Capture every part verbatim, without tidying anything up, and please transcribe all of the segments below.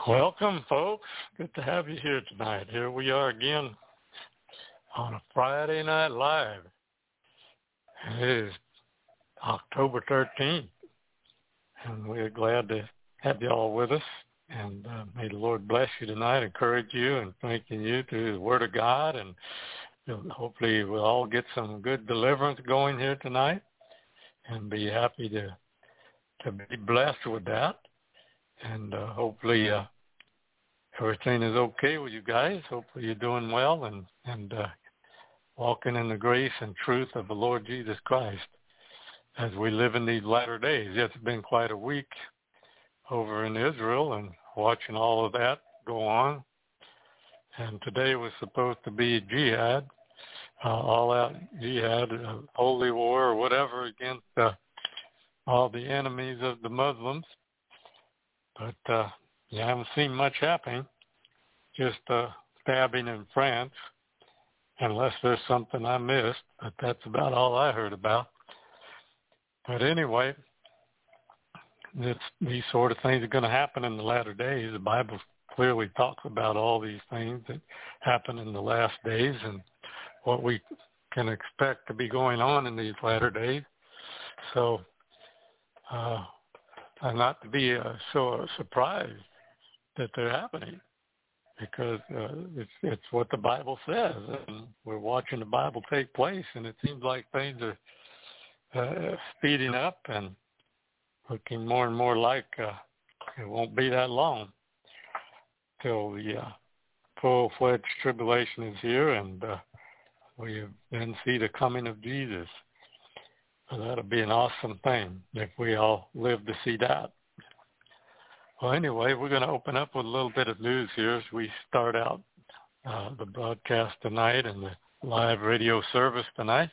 Welcome, folks. Good to have you here tonight. Here we are again on a Friday Night Live. It is October thirteenth, and we're glad to have you all with us. And uh, may the Lord bless you tonight, encourage you, and thanking you through the Word of God. And hopefully we'll all get some good deliverance going here tonight and be happy to, to be blessed with that. And uh, hopefully uh, everything is okay with you guys. Hopefully you're doing well and, and uh, walking in the grace and truth of the Lord Jesus Christ as we live in these latter days. It's been quite a week over in Israel and watching all of that go on. And today was supposed to be jihad, uh, all-out jihad, uh, holy war or whatever against uh, all the enemies of the Muslims. But uh, you haven't seen much happening, just uh, stabbing in France, unless there's something I missed. But that's about all I heard about. But anyway, this, these sort of things are going to happen in the latter days. The Bible clearly talks about all these things that happen in the last days and what we can expect to be going on in these latter days. So, uh, and not to be uh, so surprised that they're happening, because uh, it's it's what the Bible says, and we're watching the Bible take place, and it seems like things are uh, speeding up and looking more and more like uh, it won't be that long till the uh, full-fledged tribulation is here, and uh, we then see the coming of Jesus. So that'll be an awesome thing if we all live to see that. Well, anyway, we're going to open up with a little bit of news here as we start out uh, the broadcast tonight and the live radio service tonight.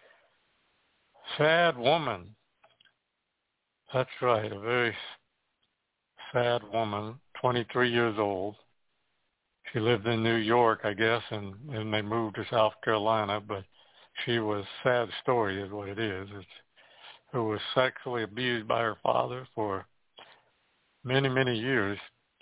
Sad woman. That's right, a very sad woman, twenty-three years old. She lived in New York, I guess, and, and they moved to South Carolina, but she was, sad story is what it is, it's, who was sexually abused by her father for many, many years,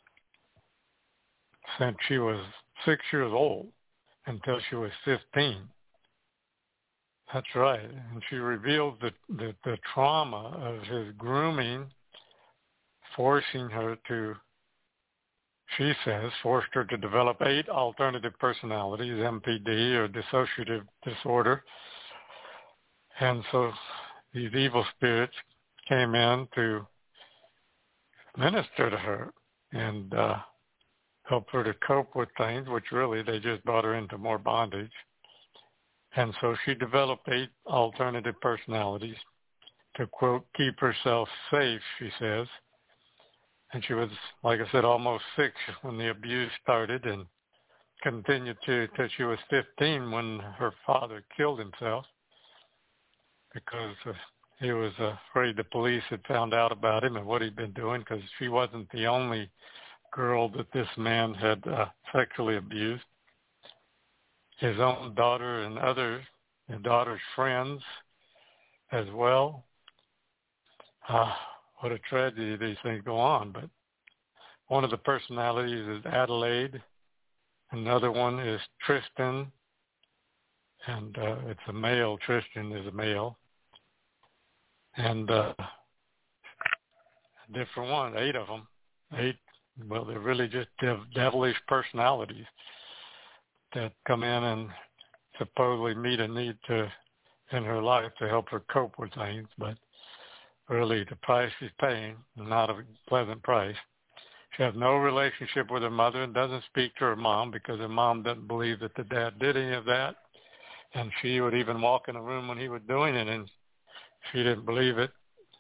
since she was six years old until she was fifteen. That's right. And she revealed the, the, the trauma of his grooming, forcing her to, she says, forced her to develop eight alternative personalities, M P D, or dissociative disorder. And so these evil spirits came in to minister to her and uh, help her to cope with things, which really they just brought her into more bondage. And so she developed eight alternative personalities to, quote, keep herself safe, she says. And she was, like I said, almost six when the abuse started and continued to till she was fifteen when her father killed himself because uh, he was uh, afraid the police had found out about him and what he'd been doing, because she wasn't the only girl that this man had uh, sexually abused. His own daughter and others, his daughter's friends as well. Uh, what a tragedy these things go on. But one of the personalities is Adelaide. Another one is Tristan. And uh, it's a male. Tristan is a male. And uh, a different one, eight of them. Eight, well, they're really just dev- devilish personalities that come in and supposedly meet a need to in her life to help her cope with things, but really the price she's paying is not a pleasant price. She has no relationship with her mother and doesn't speak to her mom because her mom doesn't believe that the dad did any of that, and she would even walk in the room when he was doing it, and she didn't believe it,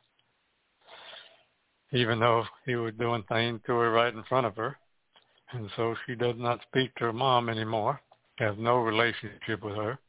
even though he was doing things to her right in front of her. And so she does not speak to her mom anymore, has no relationship with her.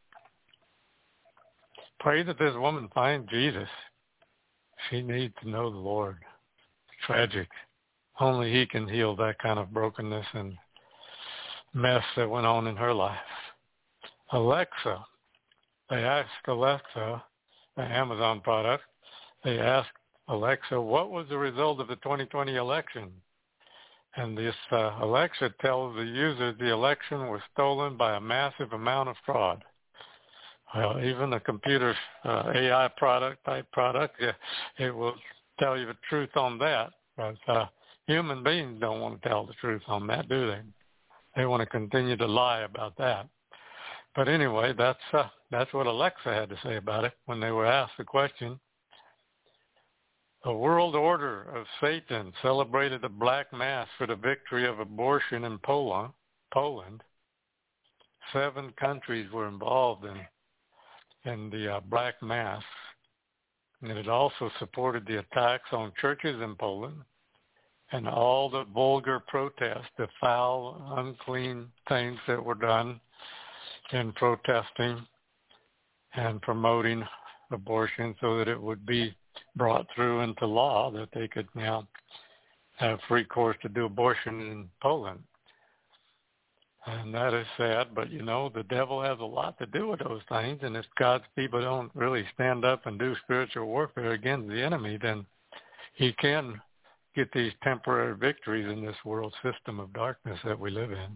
Pray that this woman find Jesus. She needs to know the Lord. It's tragic. Only he can heal that kind of brokenness and mess that went on in her life. Alexa. They asked Alexa, the Amazon product, they asked Alexa, what was the result of the twenty twenty election? And this uh, Alexa tells the user the election was stolen by a massive amount of fraud. Well, even a computer uh, A I product type product, uh, it will tell you the truth on that. But uh, human beings don't want to tell the truth on that, do they? They want to continue to lie about that. But anyway, that's uh, that's what Alexa had to say about it when they were asked the question. The world order of Satan celebrated a black mass for the victory of abortion in Poland. Poland. Seven countries were involved in in the uh, black mass, and it also supported the attacks on churches in Poland and all the vulgar protests, the foul, unclean things that were done in protesting and promoting abortion so that it would be brought through into law that they could now have free course to do abortion in Poland. And that is sad, but you know, the devil has a lot to do with those things, and if God's people don't really stand up and do spiritual warfare against the enemy, then he can get these temporary victories in this world system of darkness that we live in.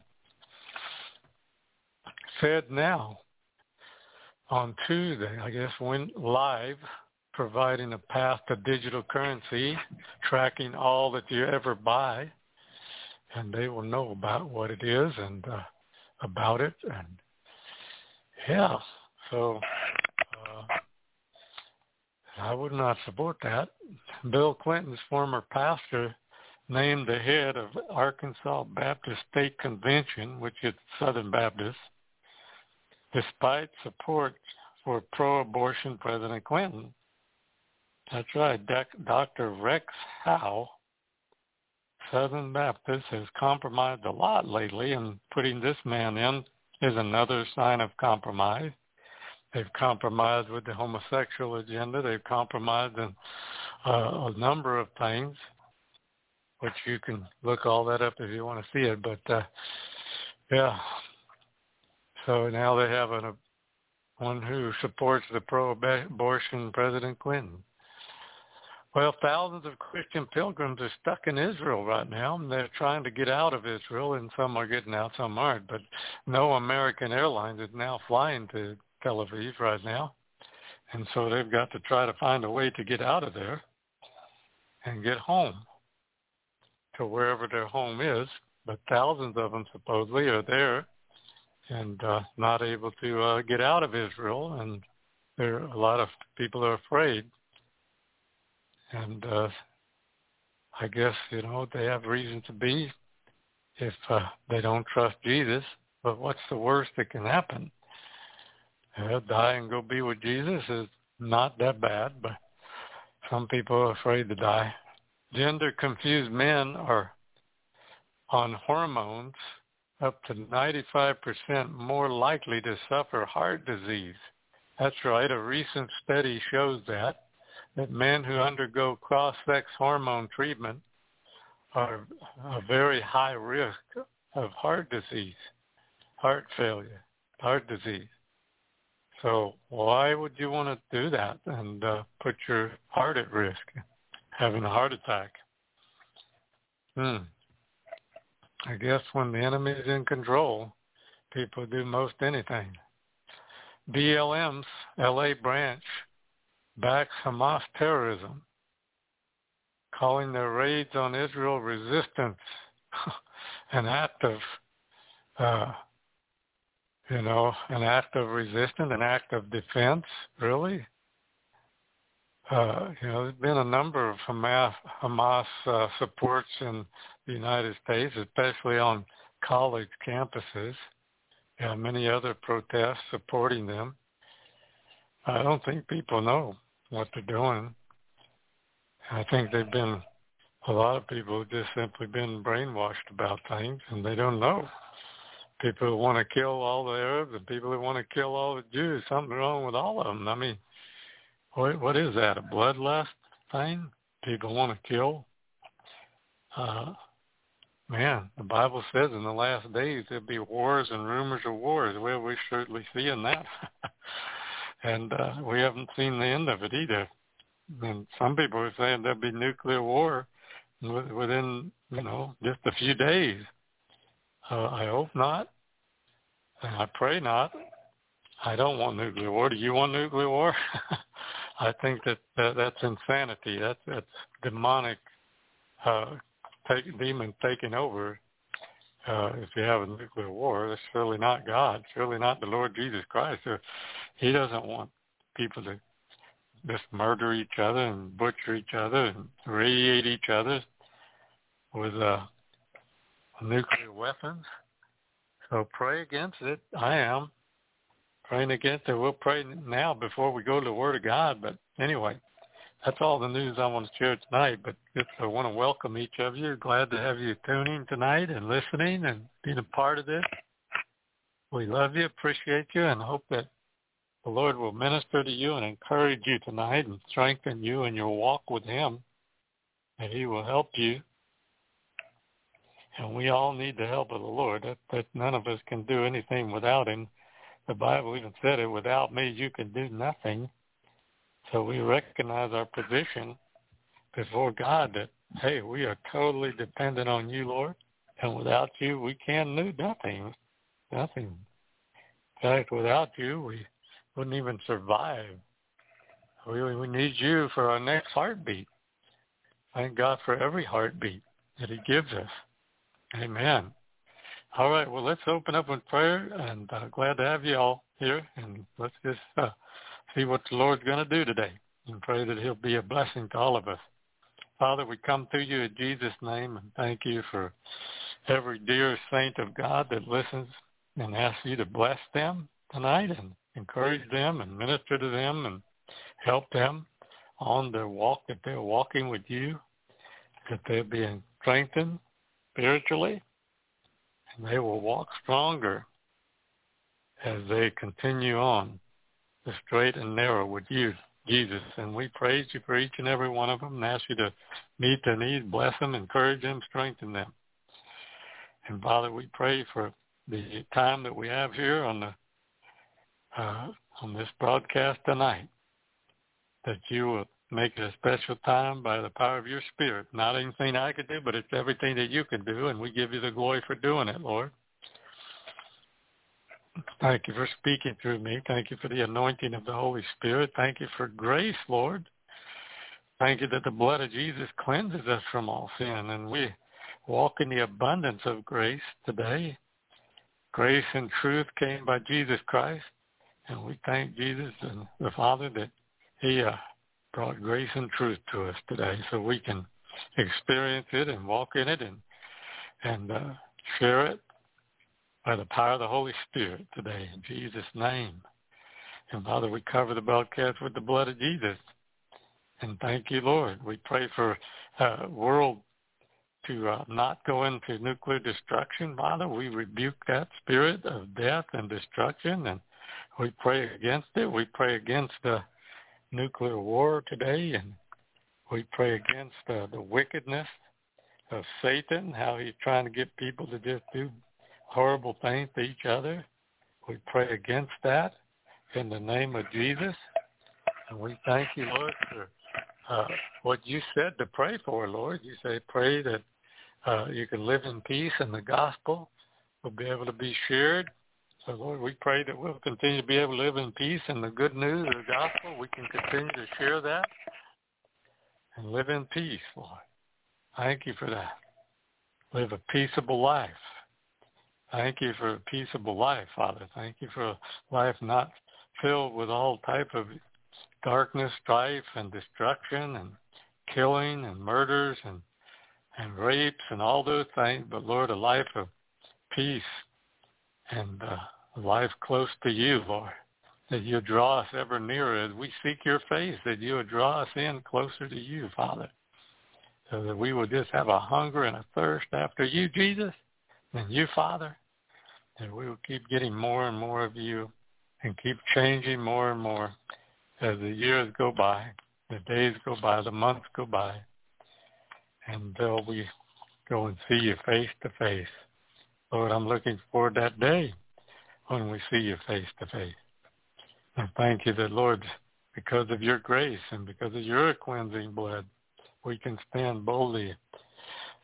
Fed Now on Tuesday, I guess, went live, providing a path to digital currency, tracking all that you ever buy, and they will know about what it is and uh, about it. And yeah, so uh, I would not support that. Bill Clinton's former pastor named the head of Arkansas Baptist State Convention, which is Southern Baptist, despite support for pro-abortion President Clinton. That's right, Doctor Rex Howe, Southern Baptist, has compromised a lot lately, and putting this man in is another sign of compromise. They've compromised with the homosexual agenda. They've compromised in uh, a number of things, which you can look all that up if you want to see it. But, uh, yeah, so now they have a, one who supports the pro-abortion President Clinton. Well, thousands of Christian pilgrims are stuck in Israel right now, and they're trying to get out of Israel, and some are getting out, some aren't. But no American Airlines is now flying to Tel Aviv right now, and so they've got to try to find a way to get out of there and get home to wherever their home is. But thousands of them supposedly are there and uh, not able to uh, get out of Israel, and there a lot of people are afraid. And uh, I guess, you know, they have reason to be if uh, they don't trust Jesus. But what's the worst that can happen? Uh, die and go be with Jesus is not that bad, but some people are afraid to die. Gender-confused men are on hormones up to ninety-five percent more likely to suffer heart disease. That's right. A recent study shows that. that men who undergo cross-sex hormone treatment are a very high risk of heart disease, heart failure, heart disease. So why would you want to do that and uh, put your heart at risk, having a heart attack? Hmm. I guess when the enemy is in control, people do most anything. B L M's L A branch backs Hamas terrorism, calling their raids on Israel resistance, an act of, uh, you know, an act of resistance, an act of defense, really. Uh, you know, there's been a number of Hamas, Hamas uh, supports in the United States, especially on college campuses. Yeah, many other protests supporting them. I don't think people know what they're doing. I think they've been, a lot of people have just simply been brainwashed about things, and they don't know. People who want to kill all the Arabs and people who want to kill all the Jews, something wrong with all of them. I mean, what, what is that, a bloodlust thing? People want to kill? Uh, man, the Bible says in the last days there'll be wars and rumors of wars. Well, we're certainly seeing that. And uh, we haven't seen the end of it either. And some people are saying there'll be nuclear war within, you know, just a few days. Uh, I hope not, and I pray not. I don't want nuclear war. Do you want nuclear war? I think that, that that's insanity. That's that's demonic, uh, take, demon taking over. Uh, if you have a nuclear war, that's surely not God. Surely not the Lord Jesus Christ. Uh, he doesn't want people to just murder each other and butcher each other and radiate each other with uh, nuclear weapons. So pray against it. I am praying against it. We'll pray now before we go to the Word of God. But anyway, that's all the news I want to share tonight. But just I want to welcome each of you. Glad to have you tuning tonight and listening and being a part of this. We love you, appreciate you, and hope that the Lord will minister to you and encourage you tonight and strengthen you in your walk with Him. And He will help you. And we all need the help of the Lord. That, that none of us can do anything without Him. The Bible even said it, without me you can do nothing. So we recognize our position before God that, hey, we are totally dependent on you, Lord. And without you, we can do nothing. Nothing. In fact, without you, we wouldn't even survive. We, we need you for our next heartbeat. Thank God for every heartbeat that He gives us. Amen. All right, well, let's open up with prayer, and uh, glad to have you all here, and let's just uh, see what the Lord's going to do today, and pray that He'll be a blessing to all of us. Father, we come to you in Jesus' name, and thank you for every dear saint of God that listens, and ask you to bless them tonight and encourage them and minister to them and help them on their walk, that they're walking with you, that they're being strengthened spiritually, and they will walk stronger as they continue on the straight and narrow with you, Jesus. And we praise you for each and every one of them and ask you to meet their needs, bless them, encourage them, strengthen them. And Father, we pray for the time that we have here on the uh, on this broadcast tonight, that you will make it a special time by the power of your Spirit. Not anything I could do, but it's everything that you can do, and we give you the glory for doing it, Lord. Thank you for speaking through me. Thank you for the anointing of the Holy Spirit. Thank you for grace, Lord. Thank you that the blood of Jesus cleanses us from all sin, and we walk in the abundance of grace today. Grace and truth came by Jesus Christ, and we thank Jesus and the Father that He uh, brought grace and truth to us today, so we can experience it and walk in it and and uh, share it by the power of the Holy Spirit today, in Jesus' name. And Father, we cover the broadcast with the blood of Jesus. And thank you, Lord. We pray for uh, world to uh, not go into nuclear destruction, Father. We rebuke that spirit of death and destruction, and we pray against it. We pray against the nuclear war today, and we pray against uh, the wickedness of Satan, how he's trying to get people to just do horrible things to each other. We pray against that in the name of Jesus, and we thank you, Lord, for uh, what you said to pray for, Lord. You say pray that uh, you can live in peace, and the gospel will be able to be shared. So, Lord, we pray that we'll continue to be able to live in peace, and the good news of the gospel, we can continue to share that and live in peace, Lord. Thank you for that. Live a peaceable life. Thank you for a peaceable life, Father. Thank you for a life not filled with all type of darkness, strife, and destruction, and killing, and murders, and, and rapes, and all those things, but, Lord, a life of peace and uh, a life close to you, Lord, that you draw us ever nearer as we seek your face, that you would draw us in closer to you, Father, so that we will just have a hunger and a thirst after you, Jesus, and you, Father, and we will keep getting more and more of you and keep changing more and more as the years go by, the days go by, the months go by, until we go and see you face to face. Lord, I'm looking forward to that day when we see you face to face. And thank you that, Lord, because of your grace and because of your cleansing blood, we can stand boldly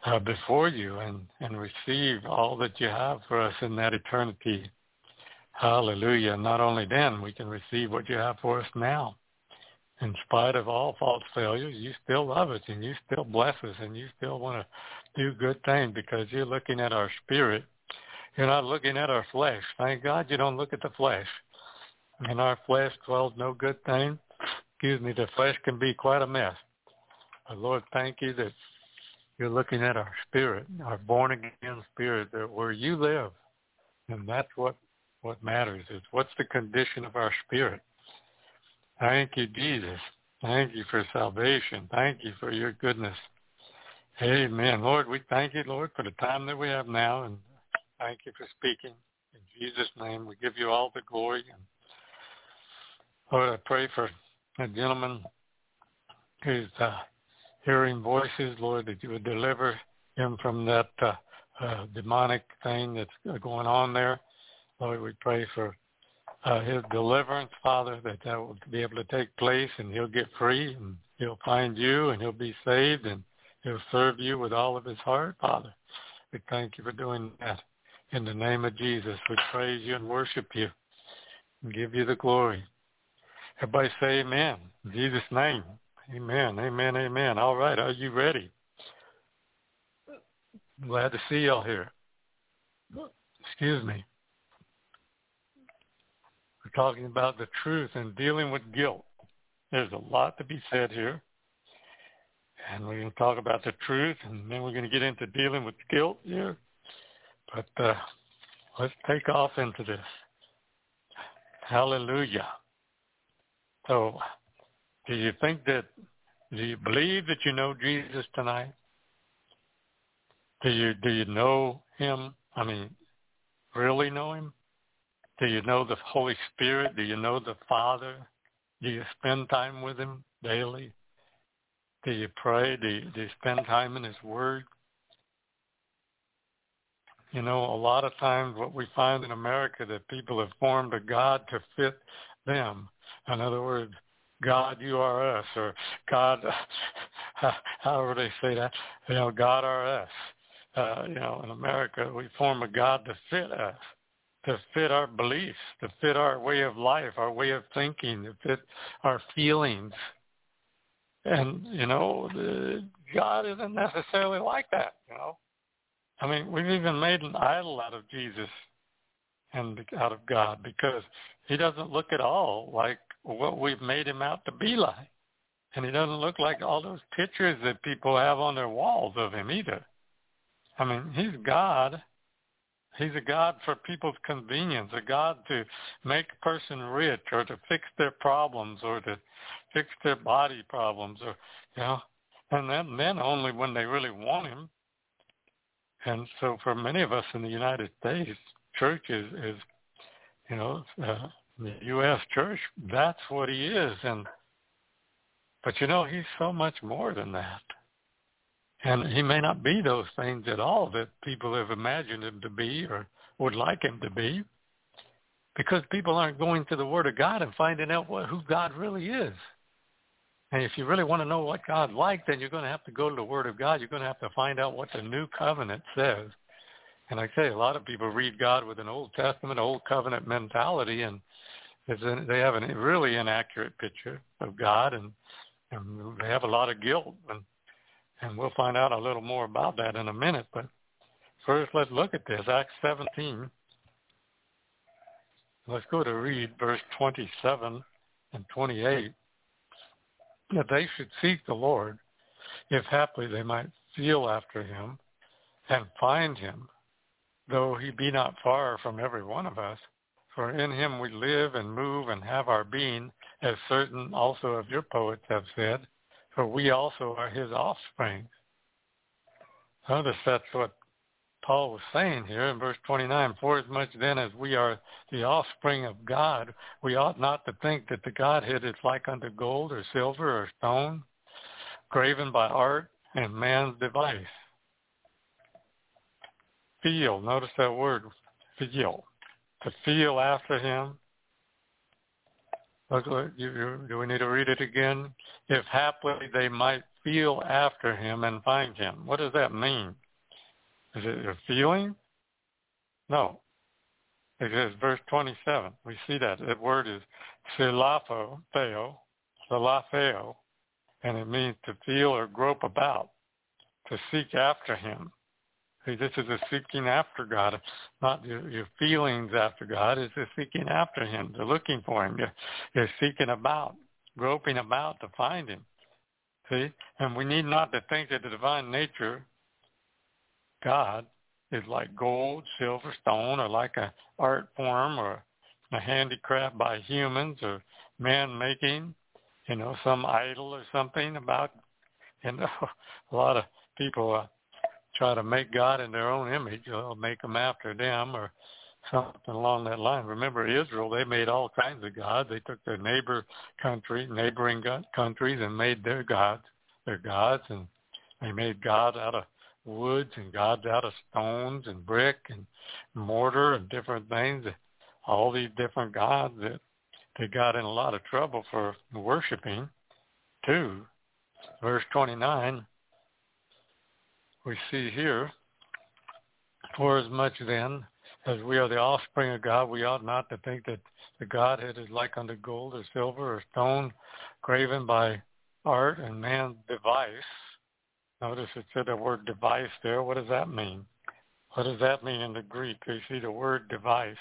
uh, before you and, and receive all that you have for us in that eternity. Hallelujah. Not only then, we can receive what you have for us now. In spite of all false failures, you still love us and you still bless us and you still want to do good things because you're looking at our spirit. You're not looking at our flesh. Thank God you don't look at the flesh. In our flesh dwells no good thing. Excuse me, the flesh can be quite a mess. But Lord, thank you that you're looking at our spirit, our born-again spirit, that where you live. And that's what, what matters is what's the condition of our spirit. Thank you, Jesus. Thank you for salvation. Thank you for your goodness. Amen. Lord, we thank you, Lord, for the time that we have now, and thank you for speaking. In Jesus' name, we give you all the glory. And Lord, I pray for a gentleman who's uh, hearing voices, Lord, that you would deliver him from that uh, uh, demonic thing that's going on there. Lord, we pray for uh, his deliverance, Father, that that will be able to take place and he'll get free and he'll find you and he'll be saved and he'll serve you with all of his heart, Father. We thank you for doing that. In the name of Jesus, we praise you and worship you and give you the glory. Everybody say amen. In Jesus' name. Amen, amen, amen. All right, are you ready? Glad to see y'all here. Excuse me. We're talking about the truth and dealing with guilt. There's a lot to be said here. And we're going to talk about the truth, and then we're going to get into dealing with guilt here. But uh, let's take off into this. Hallelujah. So, do you think that, do you believe that you know Jesus tonight? Do you, do you know him? I mean, really know him? Do you know the Holy Spirit? Do you know the Father? Do you spend time with him daily? Do you pray? Do you, do you spend time in his word? You know, a lot of times what we find in America that people have formed a God to fit them. In other words, God, you are us, or God, however they say that, you know, God are us. Uh, you know, in America, we form a God to fit us, to fit our beliefs, to fit our way of life, our way of thinking, to fit our feelings. And, you know, the, God isn't necessarily like that, you know. I mean, we've even made an idol out of Jesus and out of God because he doesn't look at all like what we've made him out to be like. And he doesn't look like all those pictures that people have on their walls of him either. I mean, he's God. He's a God for people's convenience, a God to make a person rich or to fix their problems or to fix their body problems, or, you know, and then, then only when they really want him. And so for many of us in the United States, church is, is you know, uh, the U S church, that's what he is. And but, you know, he's so much more than that. And he may not be those things at all that people have imagined him to be or would like him to be, because people aren't going to the Word of God and finding out what, who God really is. And if you really want to know what God's like, then you're going to have to go to the Word of God. You're going to have to find out what the New Covenant says. And like I say, a lot of people read God with an Old Testament, Old Covenant mentality, and they have a really inaccurate picture of God, and, and they have a lot of guilt. And, and we'll find out a little more about that in a minute. But first, let's look at this. Acts seventeen. Let's go to read verse twenty-seven and twenty-eight. That they should seek the Lord, if haply they might feel after him and find him, though he be not far from every one of us. For in him we live and move and have our being, as certain also of your poets have said, for we also are his offspring. Notice that's what Paul was saying here in verse twenty-nine. For as much then as we are the offspring of God, we ought not to think that the Godhead is like unto gold or silver or stone, graven by art and man's device. Feel, notice that word, feel. To feel after him. Look, you, you, do we need to read it again? If haply they might feel after him and find him. What does that mean? Is it a feeling? No. It says verse twenty-seven. We see that. That word is silafo, theo, silafeo, and it means to feel or grope about, to seek after him. See, this is a seeking after God, not your, your feelings after God. It's a seeking after him, to looking for him. You're, you're seeking about, groping about to find him. See? And we need not to think that the divine nature, God, is like gold, silver, stone, or like an art form or a handicraft by humans or man-making, you know, some idol or something about, you know, a lot of people uh, try to make God in their own image, or make them after them or something along that line. Remember Israel, they made all kinds of gods. They took their neighbor country, neighboring countries and made their gods, their gods, and they made gods out of woods and gods out of stones and brick and mortar and different things. All these different gods that they got in a lot of trouble for worshiping too. Verse twenty-nine, we see here, for as much then as we are the offspring of God, we ought not to think that the Godhead is like unto gold or silver or stone graven by art and man's device. Notice it said the word device there. What does that mean? What does that mean in the Greek? You see the word device.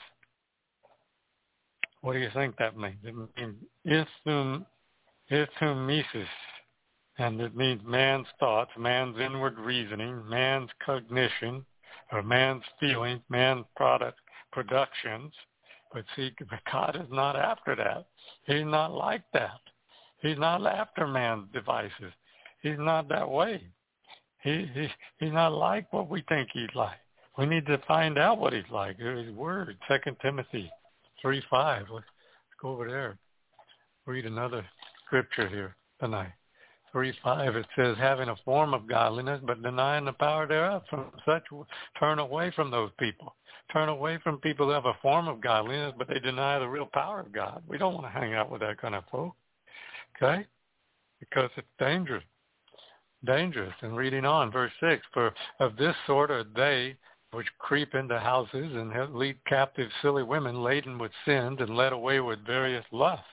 What do you think that means? It means ithum, ithumesis, and it means man's thoughts, man's inward reasoning, man's cognition, or man's feelings, man's product productions. But see, God is not after that. He's not like that. He's not after man's devices. He's not that way. He, he he's not like what we think he's like. We need to find out what he's like. His word, Second Timothy three five. Let's go over there. Read another scripture here tonight. three five, it says, having a form of godliness, but denying the power thereof. From such, turn away from those people. Turn away from people who have a form of godliness, but they deny the real power of God. We don't want to hang out with that kind of folk, okay? Because it's dangerous. Dangerous. And reading on, verse six, for of this sort are they which creep into houses and lead captive silly women laden with sins and led away with various lusts.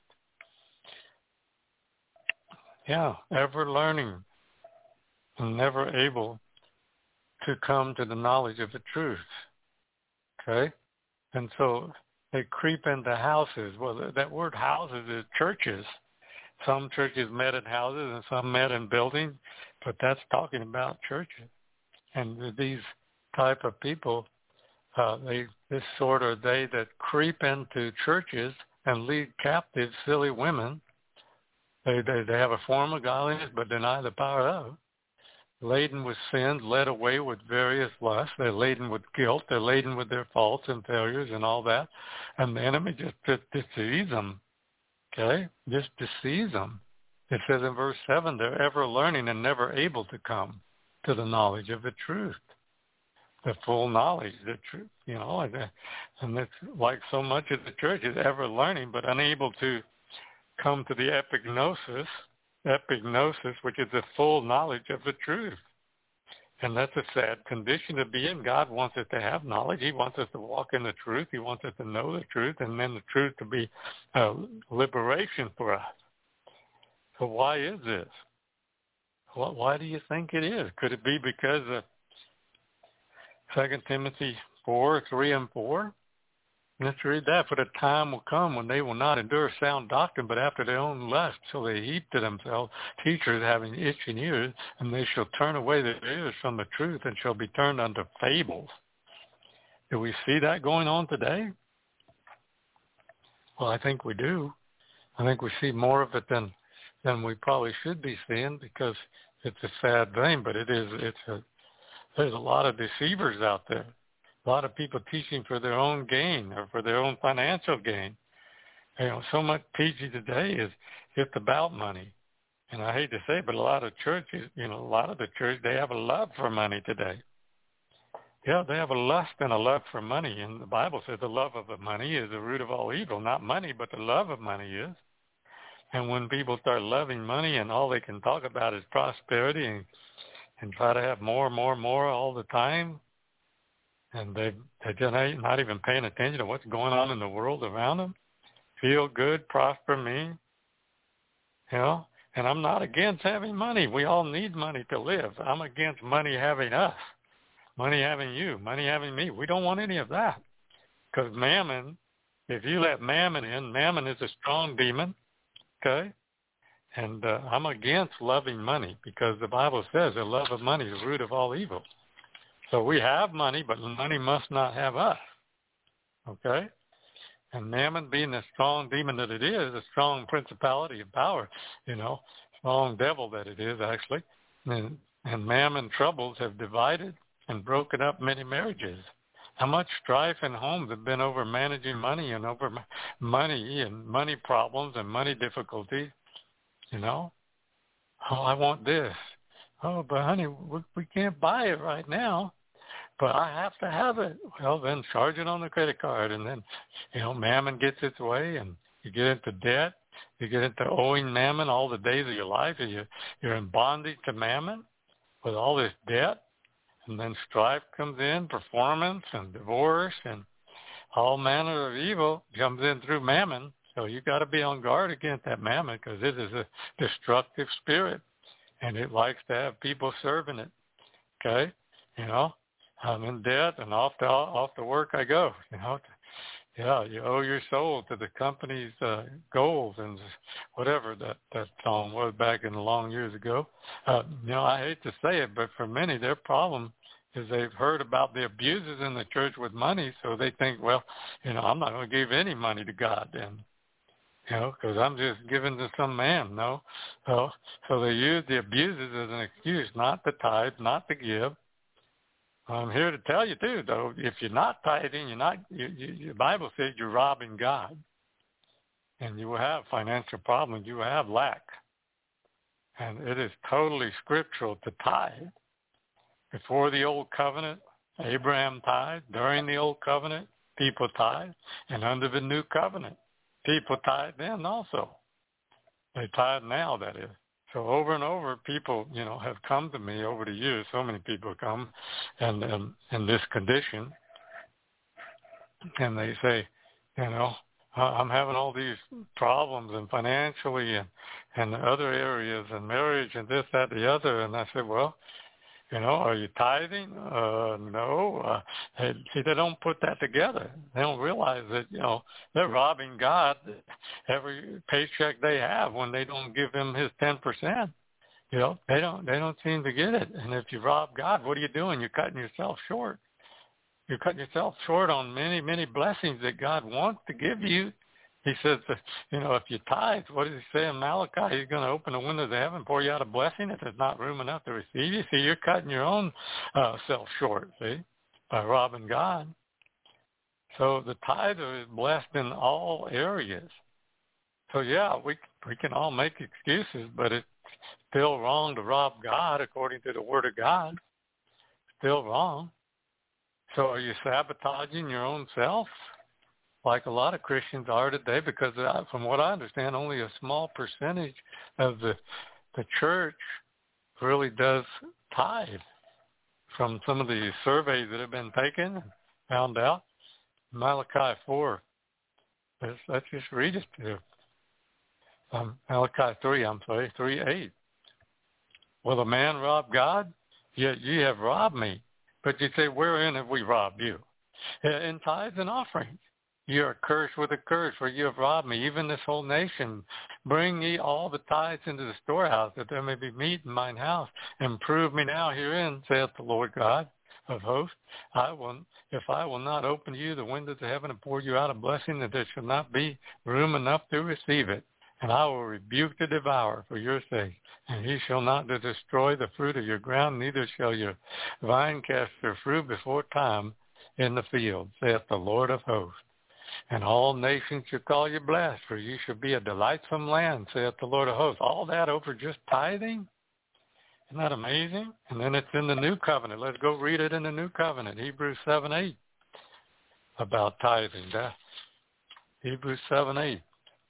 Yeah, ever learning and never able to come to the knowledge of the truth. Okay? And so they creep into houses. Well, that word houses is churches. Some churches met in houses and some met in buildings, but that's talking about churches. And these type of people, uh, they this sort are they that creep into churches and lead captive silly women. They, they they have a form of godliness but deny the power of. Laden with sins, led away with various lusts. They're laden with guilt. They're laden with their faults and failures and all that. And the enemy just, just deceives them. Okay? Just deceives them. It says in verse seven, they're ever learning and never able to come to the knowledge of the truth. The full knowledge, the truth, you know. And it's like so much of the church is ever learning but unable to come to the epignosis, epignosis, which is the full knowledge of the truth. And that's a sad condition to be in. God wants us to have knowledge. He wants us to walk in the truth. He wants us to know the truth, and then the truth to be uh, liberation for us. So why is this? Why do you think it is? Could it be because of Second Timothy four, three and four? Let's read that. For the time will come when they will not endure sound doctrine, but after their own lust shall they heap to themselves teachers having itching ears, and they shall turn away their ears from the truth and shall be turned unto fables. Do we see that going on today? Well, I think we do. I think we see more of it than than we probably should be seeing, because it's a sad thing, but it is. It's a. There's a lot of deceivers out there. A lot of people teaching for their own gain or for their own financial gain. You know, so much teaching today is it's about money. And I hate to say it, but a lot of churches, you know, a lot of the church, they have a love for money today. Yeah, they have a lust and a love for money. And the Bible says the love of the money is the root of all evil. Not money, but the love of money is. And when people start loving money and all they can talk about is prosperity and, and try to have more and more and more all the time, and they, they're just not even paying attention to what's going on in the world around them, feel good, prosper me, you know, and I'm not against having money. We all need money to live. I'm against money having us, money having you, money having me. We don't want any of that because mammon, if you let mammon in, mammon is a strong demon. Okay, and uh, I'm against loving money because the Bible says the love of money is the root of all evil. So we have money, but money must not have us. Okay, and mammon being the strong demon that it is, a strong principality of power, you know, strong devil that it is actually, and, and mammon troubles have divided and broken up many marriages. How much strife in homes have been over managing money and over money and money problems and money difficulties, you know? Oh, I want this. Oh, but honey, we, we can't buy it right now, but I have to have it. Well, then charge it on the credit card, and then, you know, mammon gets its way, and you get into debt. You get into owing mammon all the days of your life, and you, you're in bondage to mammon with all this debt. And then strife comes in, performance and divorce and all manner of evil comes in through mammon. So you got to be on guard against that mammon because it is a destructive spirit, and it likes to have people serving it. Okay, you know, I'm in debt and off to off to work I go. You know, yeah, you owe your soul to the company's uh, goals and whatever that that song was back in the long years ago. Uh, you know, I hate to say it, but for many, their problem is they've heard about the abuses in the church with money, so they think, well, you know, I'm not going to give any money to God then, you know, because I'm just giving to some man, no. So, so they use the abuses as an excuse not to tithe, not to give. I'm here to tell you, too, though, if you're not tithing, you're not, you, you, the Bible says you're robbing God, and you will have financial problems, you will have lack. And it is totally scriptural to tithe. Before the old covenant, Abraham tithed. During the old covenant, people tithed. And under the new covenant, people tithe then also. They tithe now, that is. So over and over, people, you know, have come to me over the years. So many people come and in, in this condition, and they say, you know, I'm having all these problems and financially and, and other areas and marriage and this, that, the other. And I said, well, you know, are you tithing? Uh, no. Uh, they, see, they don't put that together. They don't realize that, you know, they're robbing God every paycheck they have when they don't give him his ten percent. You know, they don't, they don't seem to get it. And if you rob God, what are you doing? You're cutting yourself short. You're cutting yourself short on many, many blessings that God wants to give you. He says, you know, if you tithe, what does he say in Malachi? He's going to open the windows of heaven, pour you out a blessing if there's not room enough to receive you. See, you're cutting your own uh, self short, see, by robbing God. So the tither is blessed in all areas. So, yeah, we we can all make excuses, but it's still wrong to rob God according to the Word of God. Still wrong. So are you sabotaging your own self? Like a lot of Christians are today, because from what I understand, only a small percentage of the the church really does tithe. From some of the surveys that have been taken and found out, Malachi four, let's, let's just read it here. Um, Malachi three, I'm sorry, three eight. Will a man rob God? Yet ye have robbed me. But you say, wherein have we robbed you? In tithes and offerings. You are cursed with a curse, for you have robbed me, even this whole nation. Bring ye all the tithes into the storehouse, that there may be meat in mine house. And prove me now herein, saith the Lord God of hosts. I will, if I will not open to you the windows of heaven and pour you out a blessing, that there shall not be room enough to receive it. And I will rebuke the devourer for your sake. And he shall not destroy the fruit of your ground, neither shall your vine cast her fruit before time in the field, saith the Lord of hosts. And all nations shall call you blessed, for you shall be a delightsome land, saith the Lord of hosts. All that over just tithing? Isn't that amazing? And then it's in the new covenant. Let's go read it in the new covenant, Hebrews seven eight, about tithing. That, Hebrews seven eight.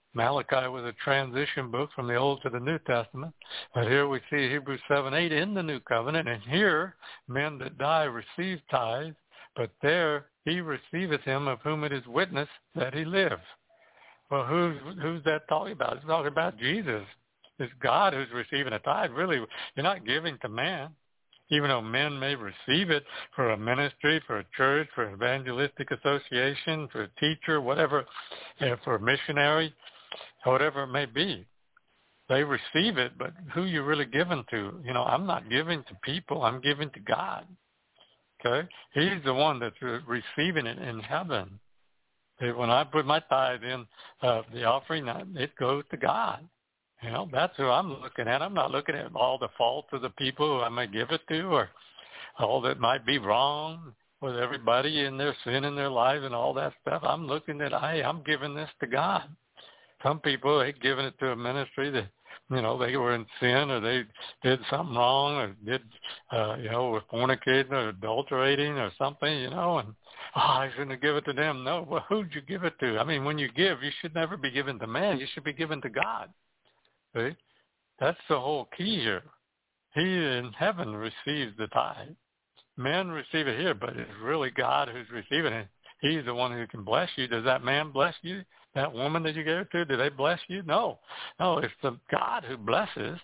Malachi was a transition book from the Old to the New Testament. But here we see Hebrews seven eight in the New Covenant. And here, men that die receive tithes, but there he receiveth him of whom it is witness that he lives. Well, who's, who's that talking about? It's talking about Jesus. It's God who's receiving a tithe. Really, you're not giving to man. Even though men may receive it for a ministry, for a church, for an evangelistic association, for a teacher, whatever, uh, for a missionary, whatever it may be, they receive it, but who you really giving to? You know, I'm not giving to people. I'm giving to God. Okay? He's the one that's receiving it in heaven. When I put my tithe in uh, the offering, it goes to God. You know, that's who I'm looking at. I'm not looking at all the faults of the people who I may give it to or all that might be wrong with everybody in their sin in their lives and all that stuff. I'm looking at, hey, I'm giving this to God. Some people, they've given it to a ministry that, you know, they were in sin or they did something wrong or did, uh, you know, were fornicating or adulterating or something, you know, and, oh, I shouldn't have given it to them. No, well, who'd you give it to? I mean, when you give, you should never be given to man. You should be given to God. See? That's the whole key here. He in heaven receives the tithe. Men receive it here, but it's really God who's receiving it. He's the one who can bless you. Does that man bless you? That woman that you gave it to, do they bless you? No. No, it's the God who blesses.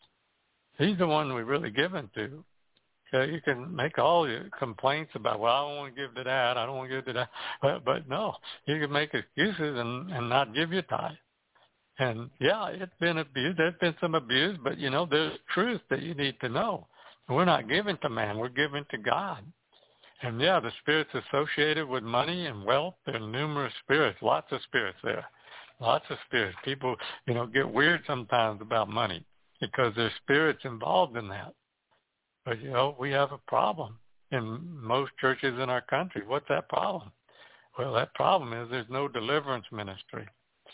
He's the one we really give it to. Okay, you can make all your complaints about, well, I don't want to give to that. I don't want to give to that. But, but no, you can make excuses and, and not give your tithe. And, yeah, it's been abused. There's been some abuse, but, you know, there's truth that you need to know. We're not giving to man. We're giving to God. And, yeah, the spirits associated with money and wealth, there are numerous spirits, lots of spirits there, lots of spirits. People, you know, get weird sometimes about money because there's spirits involved in that. But, you know, we have a problem in most churches in our country. What's that problem? Well, that problem is there's no deliverance ministry.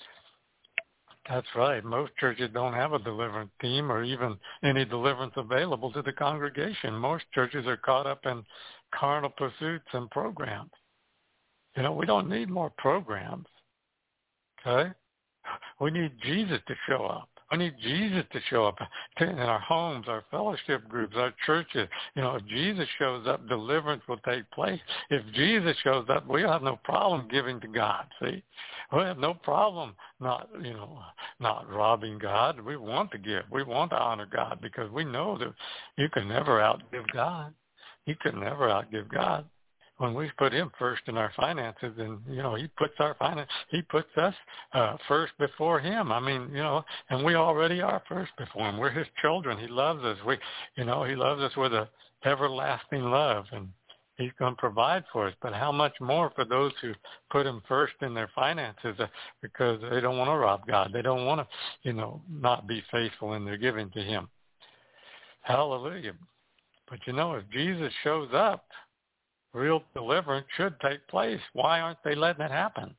That's right. Most churches don't have a deliverance team or even any deliverance available to the congregation. Most churches are caught up in carnal pursuits and programs. You know, we don't need more programs, okay? We need Jesus to show up. We need Jesus to show up in our homes, our fellowship groups, our churches. You know, if Jesus shows up, deliverance will take place. If Jesus shows up, we have no problem giving to God, see? We have no problem not, you know, not robbing God. We want to give. We want to honor God because we know that you can never outgive God. You can never outgive God. When we put him first in our finances, and, you know, he puts our finance, he puts us uh, first before him. I mean, you know, and we already are first before him. We're his children. He loves us. We, you know, he loves us with a everlasting love, and he's going to provide for us. But how much more for those who put him first in their finances uh, because they don't want to rob God. They don't want to, you know, not be faithful in their giving to him. Hallelujah. But, you know, if Jesus shows up, real deliverance should take place. Why aren't they letting it happen?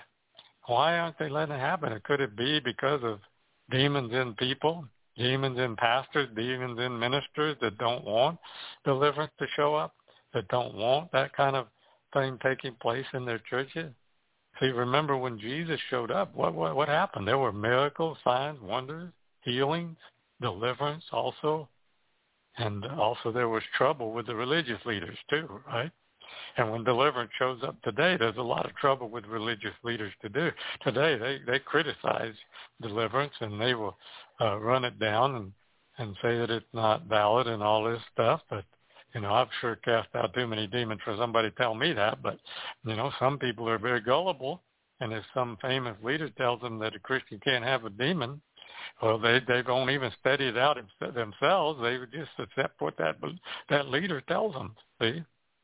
Why aren't they letting it happen? Or could it be because of demons in people, demons in pastors, demons in ministers that don't want deliverance to show up, that don't want that kind of thing taking place in their churches? See, remember when Jesus showed up, what, what, what happened? There were miracles, signs, wonders, healings, deliverance also. And also there was trouble with the religious leaders too, right? And when deliverance shows up today, there's a lot of trouble with religious leaders to do. Today they, they criticize deliverance and they will uh, run it down and, and say that it's not valid and all this stuff. But, you know, I've sure cast out too many demons for somebody to tell me that. But, you know, some people are very gullible. And if some famous leader tells them that a Christian can't have a demon, well, they they don't even study it out themselves. They would just accept what that that leader tells them. See,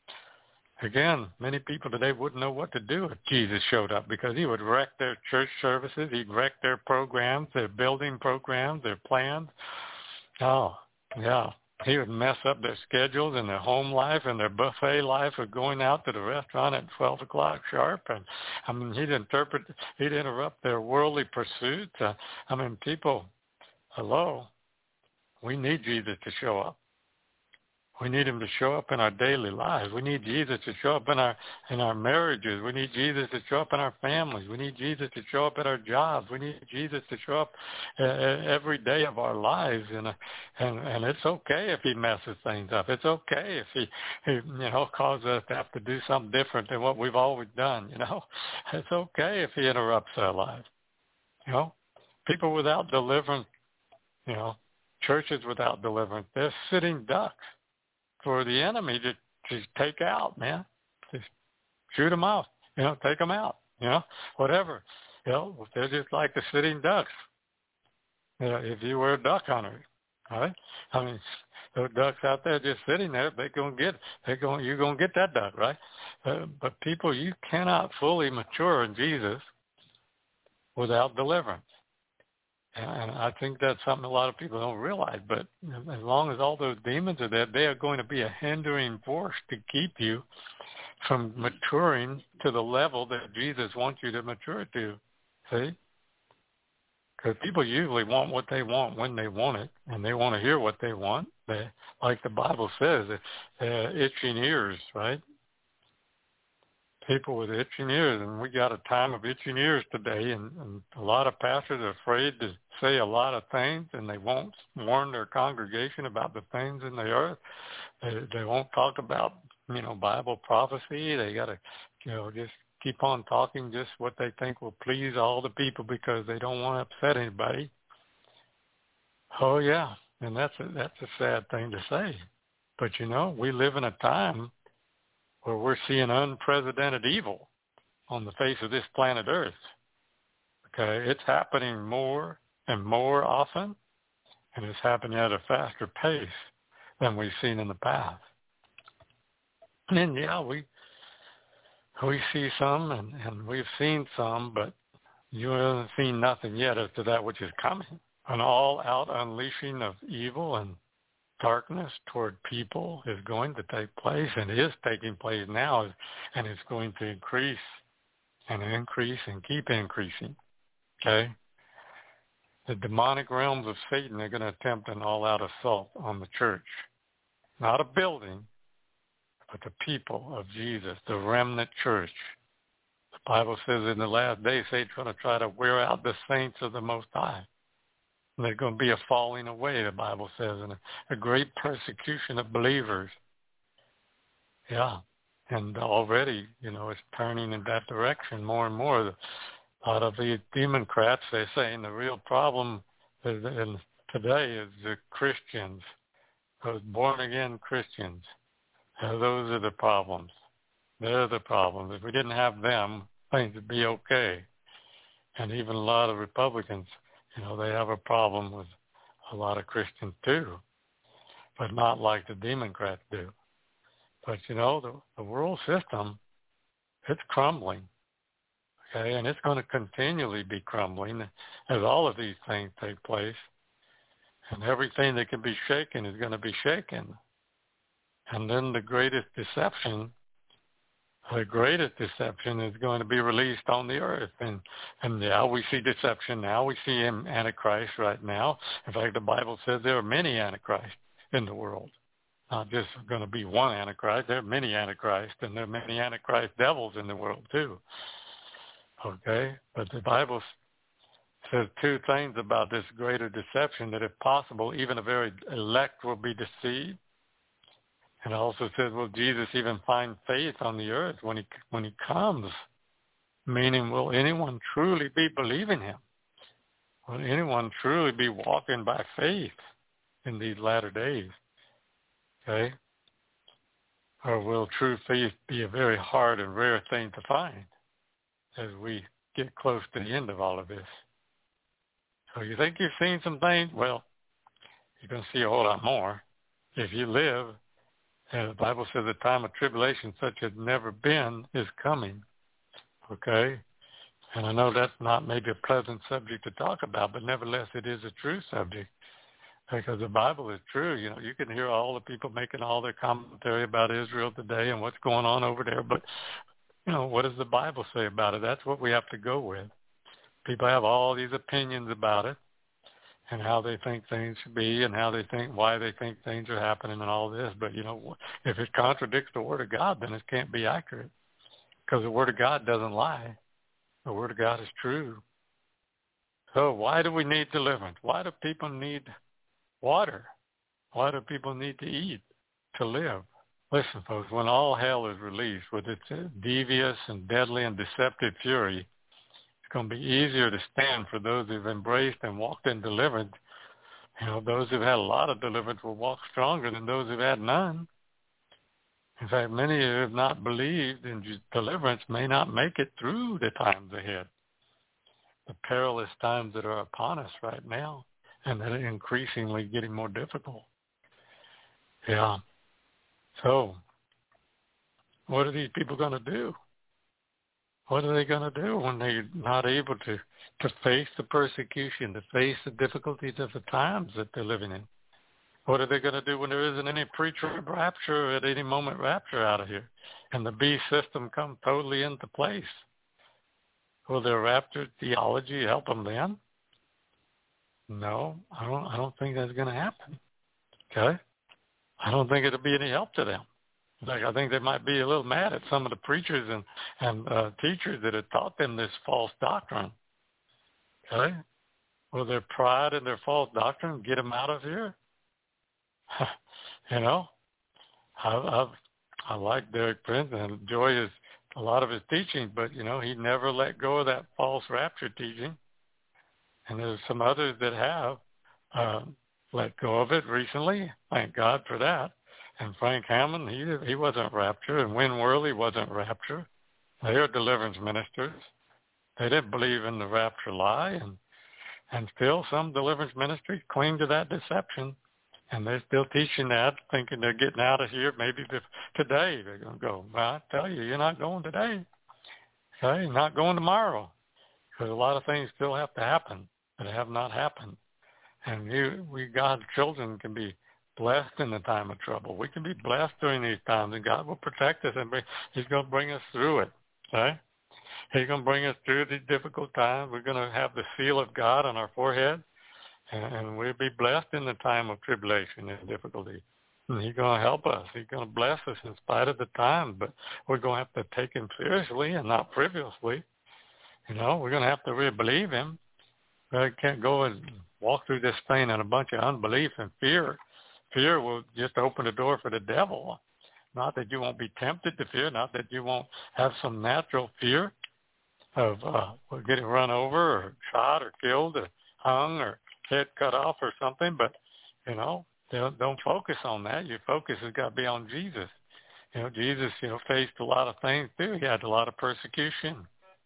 again, many people today wouldn't know what to do if Jesus showed up because he would wreck their church services. He'd wreck their programs, their building programs, their plans. Oh, yeah. He would mess up their schedules and their home life and their buffet life of going out to the restaurant at twelve o'clock sharp. And, I mean, he'd interpret, he'd interrupt their worldly pursuits. Uh, I mean, people, hello, we need Jesus to show up. We need him to show up in our daily lives. We need Jesus to show up in our in our marriages. We need Jesus to show up in our families. We need Jesus to show up at our jobs. We need Jesus to show up uh, every day of our lives. And, uh, and and it's okay if he messes things up. It's okay if he, he you know, causes us to have to do something different than what we've always done. You know, it's okay if he interrupts our lives. You know, people without deliverance, you know, churches without deliverance, they're sitting ducks for the enemy to, to take out, man. Just shoot them out, you know, take them out, you know, whatever. You know, they're just like the sitting ducks. You know, if you were a duck hunter, all right? I mean, those ducks out there just sitting there, they're going to get, they're going, you're going to get that duck, right? Uh, but people, you cannot fully mature in Jesus without deliverance. And I think that's something a lot of people don't realize. But as long as all those demons are there, they are going to be a hindering force to keep you from maturing to the level that Jesus wants you to mature to. See? Because people usually want what they want when they want it, and they want to hear what they want. They, like the Bible says, uh, itching ears, right? People with itching ears, and we got a time of itching ears today, and, and a lot of pastors are afraid to say a lot of things, and they won't warn their congregation about the things in the earth. They, they won't talk about, you know, Bible prophecy. They got to, you know, just keep on talking just what they think will please all the people because they don't want to upset anybody. Oh, yeah, and that's a, that's a sad thing to say. But, you know, we live in a time where we're seeing unprecedented evil on the face of this planet Earth. Okay, it's happening more and more often, and it's happening at a faster pace than we've seen in the past. And then, yeah, we we see some, and, and we've seen some, but you haven't seen nothing yet as to that which is coming. An all-out unleashing of evil and darkness toward people is going to take place and is taking place now, and it's going to increase and increase and keep increasing. Okay? The demonic realms of Satan are going to attempt an all-out assault on the church. Not a building, but the people of Jesus, the remnant church. The Bible says in the last days, Satan's going to try to wear out the saints of the Most High. And there's going to be a falling away, the Bible says, and a, a great persecution of believers. Yeah, and already, you know, it's turning in that direction more and more. A lot of the Democrats, they're saying the real problem is, in today is the Christians, those born-again Christians. Uh, those are the problems. They're the problems. If we didn't have them, things would be okay. And even a lot of Republicans, you know, they have a problem with a lot of Christians too, but not like the Democrats do. But, you know, the, the world system, it's crumbling, okay? And it's going to continually be crumbling as all of these things take place. And everything that can be shaken is going to be shaken. And then the greatest deception The greatest deception is going to be released on the earth. And, and yeah, we see deception now. We see Antichrist right now. In fact, the Bible says there are many Antichrists in the world. Not just going to be one Antichrist. There are many Antichrists, and there are many Antichrist devils in the world too. Okay? But the Bible says two things about this greater deception, that if possible, even the very elect will be deceived. And it also says, will Jesus even find faith on the earth when he when he comes? Meaning, will anyone truly be believing him? Will anyone truly be walking by faith in these latter days? Okay? Or will true faith be a very hard and rare thing to find as we get close to the end of all of this? So you think you've seen some things? Well, you're going to see a whole lot more if you live. And the Bible says a time of tribulation such as never been is coming, okay? And I know that's not maybe a pleasant subject to talk about, but nevertheless it is a true subject because the Bible is true. You know, you can hear all the people making all their commentary about Israel today and what's going on over there, but, you know, what does the Bible say about it? That's what we have to go with. People have all these opinions about it, and how they think things should be and how they think, why they think things are happening and all this. But, you know, if it contradicts the Word of God, then it can't be accurate, because the Word of God doesn't lie. The Word of God is true. So why do we need deliverance? Why do people need water? Why do people need to eat to live? Listen, folks, when all hell is released with its devious and deadly and deceptive fury, it's going to be easier to stand for those who've embraced and walked in deliverance. You know, those who've had a lot of deliverance will walk stronger than those who've had none. In fact, many who have not believed in deliverance may not make it through the times ahead, the perilous times that are upon us right now, and that are increasingly getting more difficult. Yeah. So, what are these people going to do? What are they going to do when they're not able to, to face the persecution, to face the difficulties of the times that they're living in? What are they going to do when there isn't any pre-trib rapture, at any moment rapture out of here, and the beast system come totally into place? Will their rapture theology help them then? No, I don't. I don't think that's going to happen. Okay, I don't think it'll be any help to them. In fact, I think they might be a little mad at some of the preachers and and uh, teachers that have taught them this false doctrine. Okay, will their pride and their false doctrine get them out of here? You know, I I've, I like Derek Prince and enjoy his a lot of his teaching, but you know, he never let go of that false rapture teaching. And there's some others that have uh, let go of it recently. Thank God for that. And Frank Hammond, he he wasn't rapture, and Win Worley wasn't rapture. They are deliverance ministers. They didn't believe in the rapture lie, and and still some deliverance ministries cling to that deception, and they're still teaching that, thinking they're getting out of here. Maybe today they're going to go. Well, I tell you, you're not going today. Okay, you're not going tomorrow, because a lot of things still have to happen that have not happened. And you, we, God's children, can be blessed in the time of trouble. We can be blessed during these times, and God will protect us, and bring, he's going to bring us through it. Okay? He's going to bring us through these difficult times. We're going to have the seal of God on our forehead, and, and we'll be blessed in the time of tribulation and difficulty. And he's going to help us. He's going to bless us in spite of the time, but we're going to have to take him seriously and not frivolously. You know, we're going to have to really believe him. We can't go and walk through this thing in a bunch of unbelief and fear. Fear will just open the door for the devil. Not that you won't be tempted to fear, not that you won't have some natural fear of uh, getting run over or shot or killed or hung or head cut off or something, but, you know, don't, don't focus on that. Your focus has got to be on Jesus. You know, Jesus, you know, faced a lot of things too. He had a lot of persecution.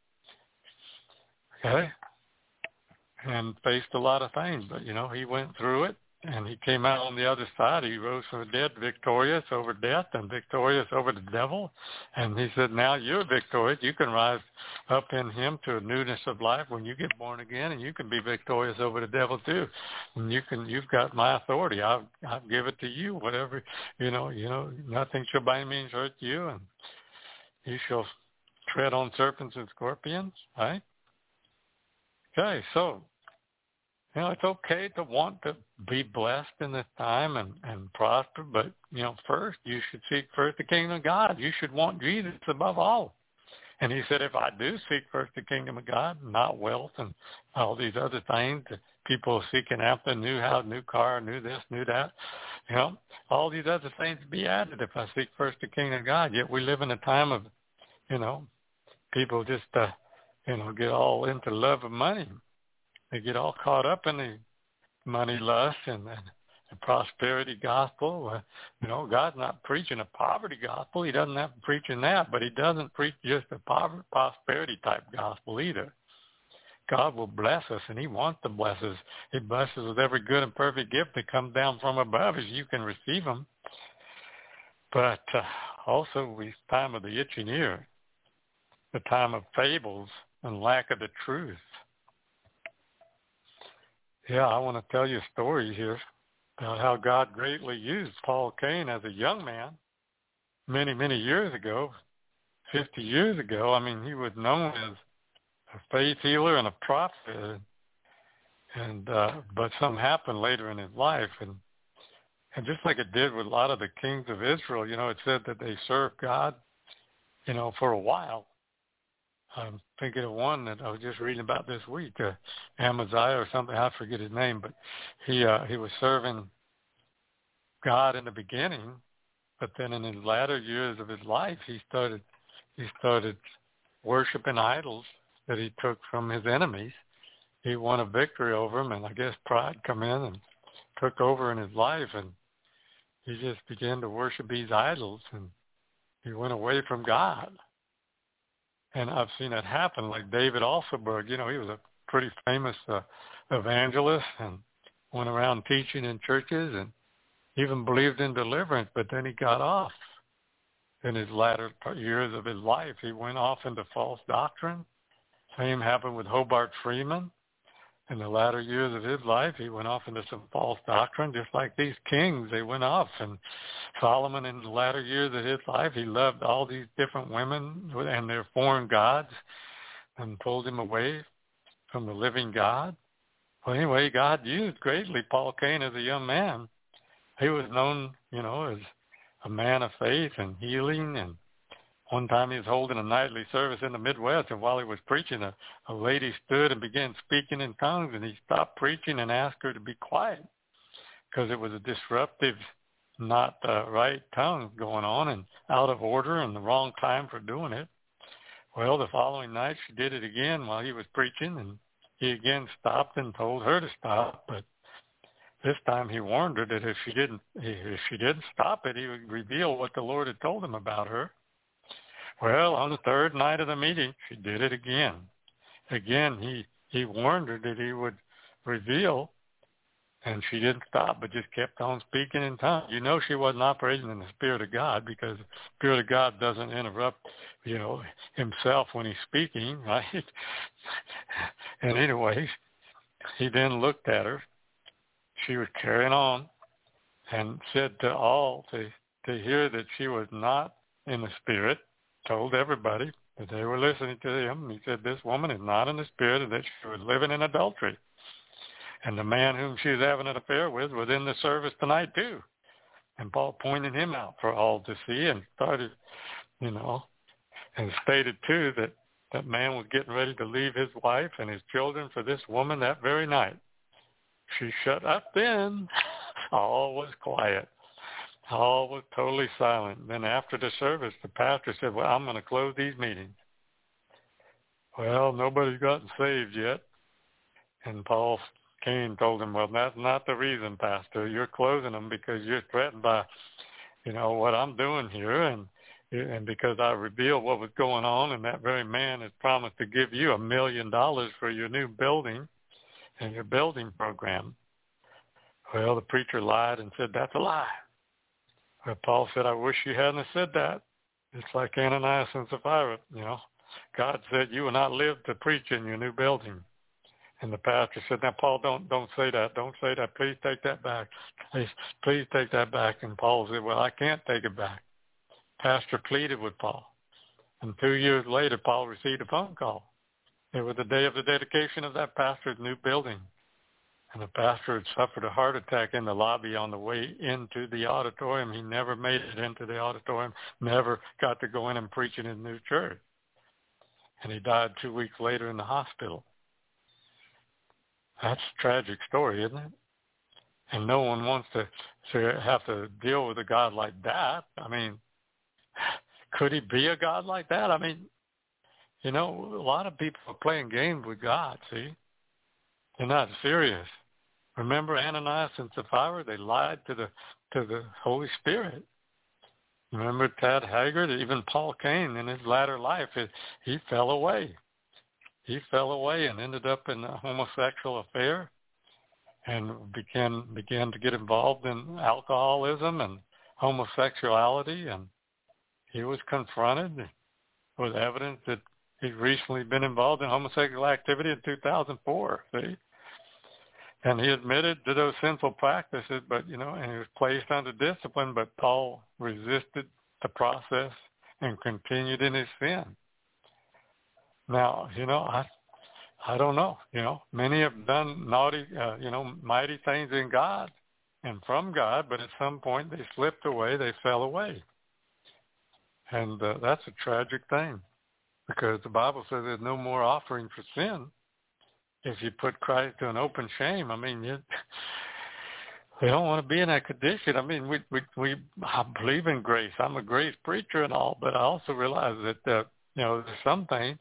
Okay? And faced a lot of things, but, you know, he went through it, and he came out on the other side. He rose from the dead victorious over death and victorious over the devil. And he said, now you're victorious. You can rise up in him to a newness of life when you get born again, and you can be victorious over the devil too. And you can, you've got my authority. I'll, I'll give it to you. Whatever, you know, you know, nothing shall by any means hurt you, and you shall tread on serpents and scorpions, right? Okay, so, you know, it's okay to want to be blessed in this time and, and prosper, but, you know, first you should seek first the kingdom of God. You should want Jesus above all. And he said, if I do seek first the kingdom of God, not wealth and all these other things that people seeking after, new house, new car, new this, new that, you know, all these other things be added if I seek first the kingdom of God. Yet we live in a time of, you know, people just, uh, you know, get all into love of money. They get all caught up in the money lust and, and the prosperity gospel. Uh, you know, God's not preaching a poverty gospel. He doesn't have to preach in that, but he doesn't preach just a poverty, prosperity type gospel either. God will bless us, and he wants to bless us. He blesses with every good and perfect gift that comes down from above as you can receive them. But uh, also, it's time of the itching ear, the time of fables and lack of the truth. Yeah, I want to tell you a story here about how God greatly used Paul Cain as a young man many, many years ago, fifty years ago. I mean, he was known as a faith healer and a prophet. And uh, but something happened later in his life, and and just like it did with a lot of the kings of Israel, you know, it said that they served God, you know, for a while. I'm thinking of one that I was just reading about this week, uh, Amaziah or something. I forget his name, but he uh, he was serving God in the beginning, but then in his latter years of his life, he started he started worshiping idols that he took from his enemies. He won a victory over them, and I guess pride come in and took over in his life, and he just began to worship these idols, and he went away from God. And I've seen it happen, like David Alsenberg. You know, he was a pretty famous uh, evangelist and went around teaching in churches and even believed in deliverance, but then he got off. In his latter years of his life, he went off into false doctrine. Same happened with Hobart Freeman. In the latter years of his life, he went off into some false doctrine, just like these kings. They went off. And Solomon, in the latter years of his life, he loved all these different women and their foreign gods and pulled him away from the living God. Well, anyway, God used greatly Paul Cain as a young man. He was known, you know, as a man of faith and healing. And one time he was holding a nightly service in the Midwest, and while he was preaching, a, a lady stood and began speaking in tongues, and he stopped preaching and asked her to be quiet because it was a disruptive, not uh, right tongue going on and out of order and the wrong time for doing it. Well, the following night she did it again while he was preaching, and he again stopped and told her to stop, but this time he warned her that if she didn't if she didn't stop it, he would reveal what the Lord had told him about her. Well, on the third night of the meeting, she did it again. Again, he, he warned her that he would reveal, and she didn't stop, but just kept on speaking in tongues. You know she wasn't operating in the Spirit of God, because the Spirit of God doesn't interrupt, you know, himself when he's speaking, right? And anyway, he then looked at her. She was carrying on and said to all to, to hear that she was not in the Spirit, told everybody that they were listening to him. He said, this woman is not in the Spirit, and that she was living in adultery. And the man whom she was having an affair with was in the service tonight too. And Paul pointed him out for all to see, and started, you know, and stated too that that man was getting ready to leave his wife and his children for this woman that very night. She shut up then. All was quiet. All was totally silent. Then after the service, the pastor said, well, I'm going to close these meetings. Well, nobody's gotten saved yet. And Paul Cain told him, well, that's not the reason, Pastor. You're closing them because you're threatened by, you know, what I'm doing here, and and because I revealed what was going on, and that very man has promised to give you a million dollars for your new building and your building program. Well, the preacher lied and said, that's a lie. Well, Paul said, I wish you hadn't said that. It's like Ananias and Sapphira, you know. God said you will not live to preach in your new building. And the pastor said, now, Paul, don't don't say that. Don't say that. Please take that back. Please, please take that back. And Paul said, well, I can't take it back. Pastor pleaded with Paul. And two years later, Paul received a phone call. It was the day of the dedication of that pastor's new building. And the pastor had suffered a heart attack in the lobby on the way into the auditorium. He never made it into the auditorium, never got to go in and preach in his new church. And he died two weeks later in the hospital. That's a tragic story, isn't it? And no one wants to, to have to deal with a God like that. I mean, could he be a God like that? I mean, you know, a lot of people are playing games with God, see? They're not serious. Remember Ananias and Sapphira? They lied to the to the Holy Spirit. Remember Tad Haggard? Even Paul Cain in his latter life, it, he fell away. He fell away and ended up in a homosexual affair, and began began to get involved in alcoholism and homosexuality. And he was confronted with evidence that he'd recently been involved in homosexual activity in two thousand four. See. And he admitted to those sinful practices, but, you know, and he was placed under discipline, but Paul resisted the process and continued in his sin. Now, you know, I I don't know. You know, many have done naughty, uh, you know, mighty things in God and from God, but at some point they slipped away, they fell away. And uh, that's a tragic thing, because the Bible says there's no more offering for sin if you put Christ to an open shame. I mean, you, we don't want to be in that condition. I mean, we, we, we, I believe in grace. I'm a grace preacher and all, but I also realize that, uh, you know, there's some things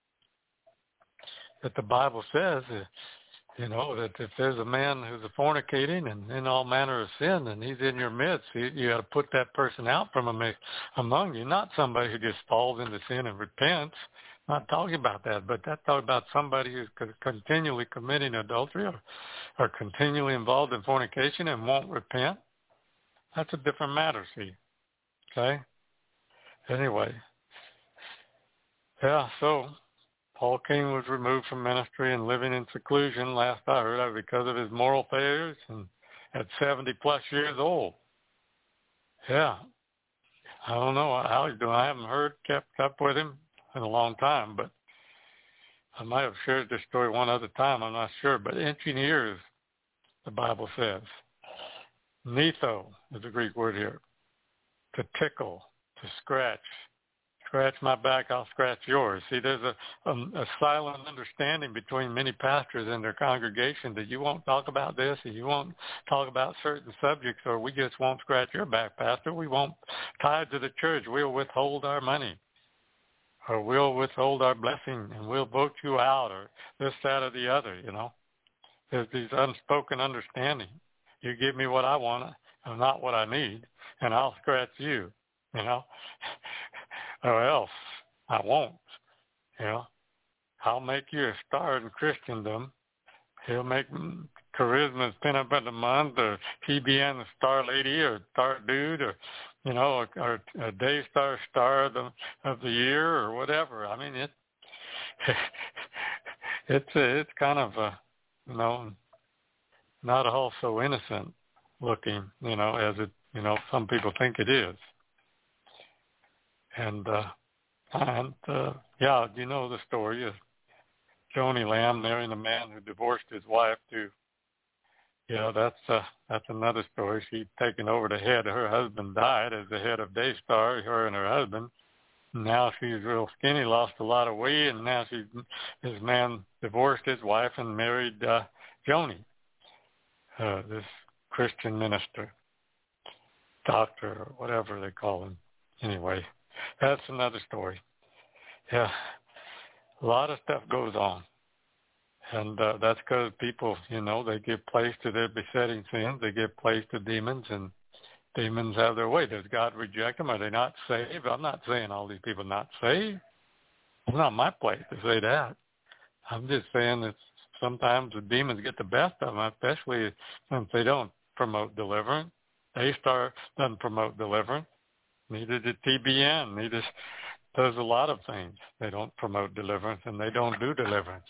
that the Bible says, uh, you know, that if there's a man who's a fornicating and in all manner of sin, and he's in your midst, you, you got to put that person out from among, among you, not somebody who just falls into sin and repents. Not talking about that, but that's talking about somebody who's continually committing adultery or, or continually involved in fornication and won't repent. That's a different matter, see. Okay? Anyway. Yeah, so Paul King was removed from ministry and living in seclusion, last I heard, because of his moral failures, and at seventy plus years old. Yeah. I don't know how he's doing. I haven't heard, kept up with him in a long time, but I might have shared this story one other time, I'm not sure. But itching ears, the Bible says. Netho is the Greek word here. To tickle, to scratch. Scratch my back, I'll scratch yours. See, there's a, a, a silent understanding between many pastors and their congregation that you won't talk about this and you won't talk about certain subjects, or we just won't scratch your back, Pastor. We won't tie to the church. We'll withhold our money, or we'll withhold our blessing, and we'll vote you out, or this, that, or the other, you know. There's these unspoken understanding. You give me what I want and not what I need, and I'll scratch you, you know. Or else I won't, you know. I'll make you a star in Christendom. He'll make Charisma's Pin Up of the Month, or T B N the Star Lady, or Star Dude, or, you know, or, or a Daystar Star of the, of the Year, or whatever. I mean, it, it's it's kind of, a, you know, not all so innocent looking, you know, as it, you know, some people think it is. And, uh, and uh, yeah, you know the story of Joni Lamb marrying a man who divorced his wife to, you know, that's uh, that's another story. She'd taken over the head. Her husband died as the head of Daystar, her and her husband. Now she's real skinny, lost a lot of weight, and now she's, this man divorced his wife and married uh, Joni, uh, this Christian minister, doctor, or whatever they call him. Anyway. That's another story. Yeah, a lot of stuff goes on. And uh, that's because people, you know, they give place to their besetting sins. They give place to demons, and demons have their way. Does God reject them? Are they not saved? I'm not saying all these people are not saved. It's not my place to say that. I'm just saying that sometimes the demons get the best of them, especially since they don't promote deliverance. Daystar doesn't promote deliverance. Neither did T B N. Neither does a lot of things. They don't promote deliverance, and they don't do deliverance.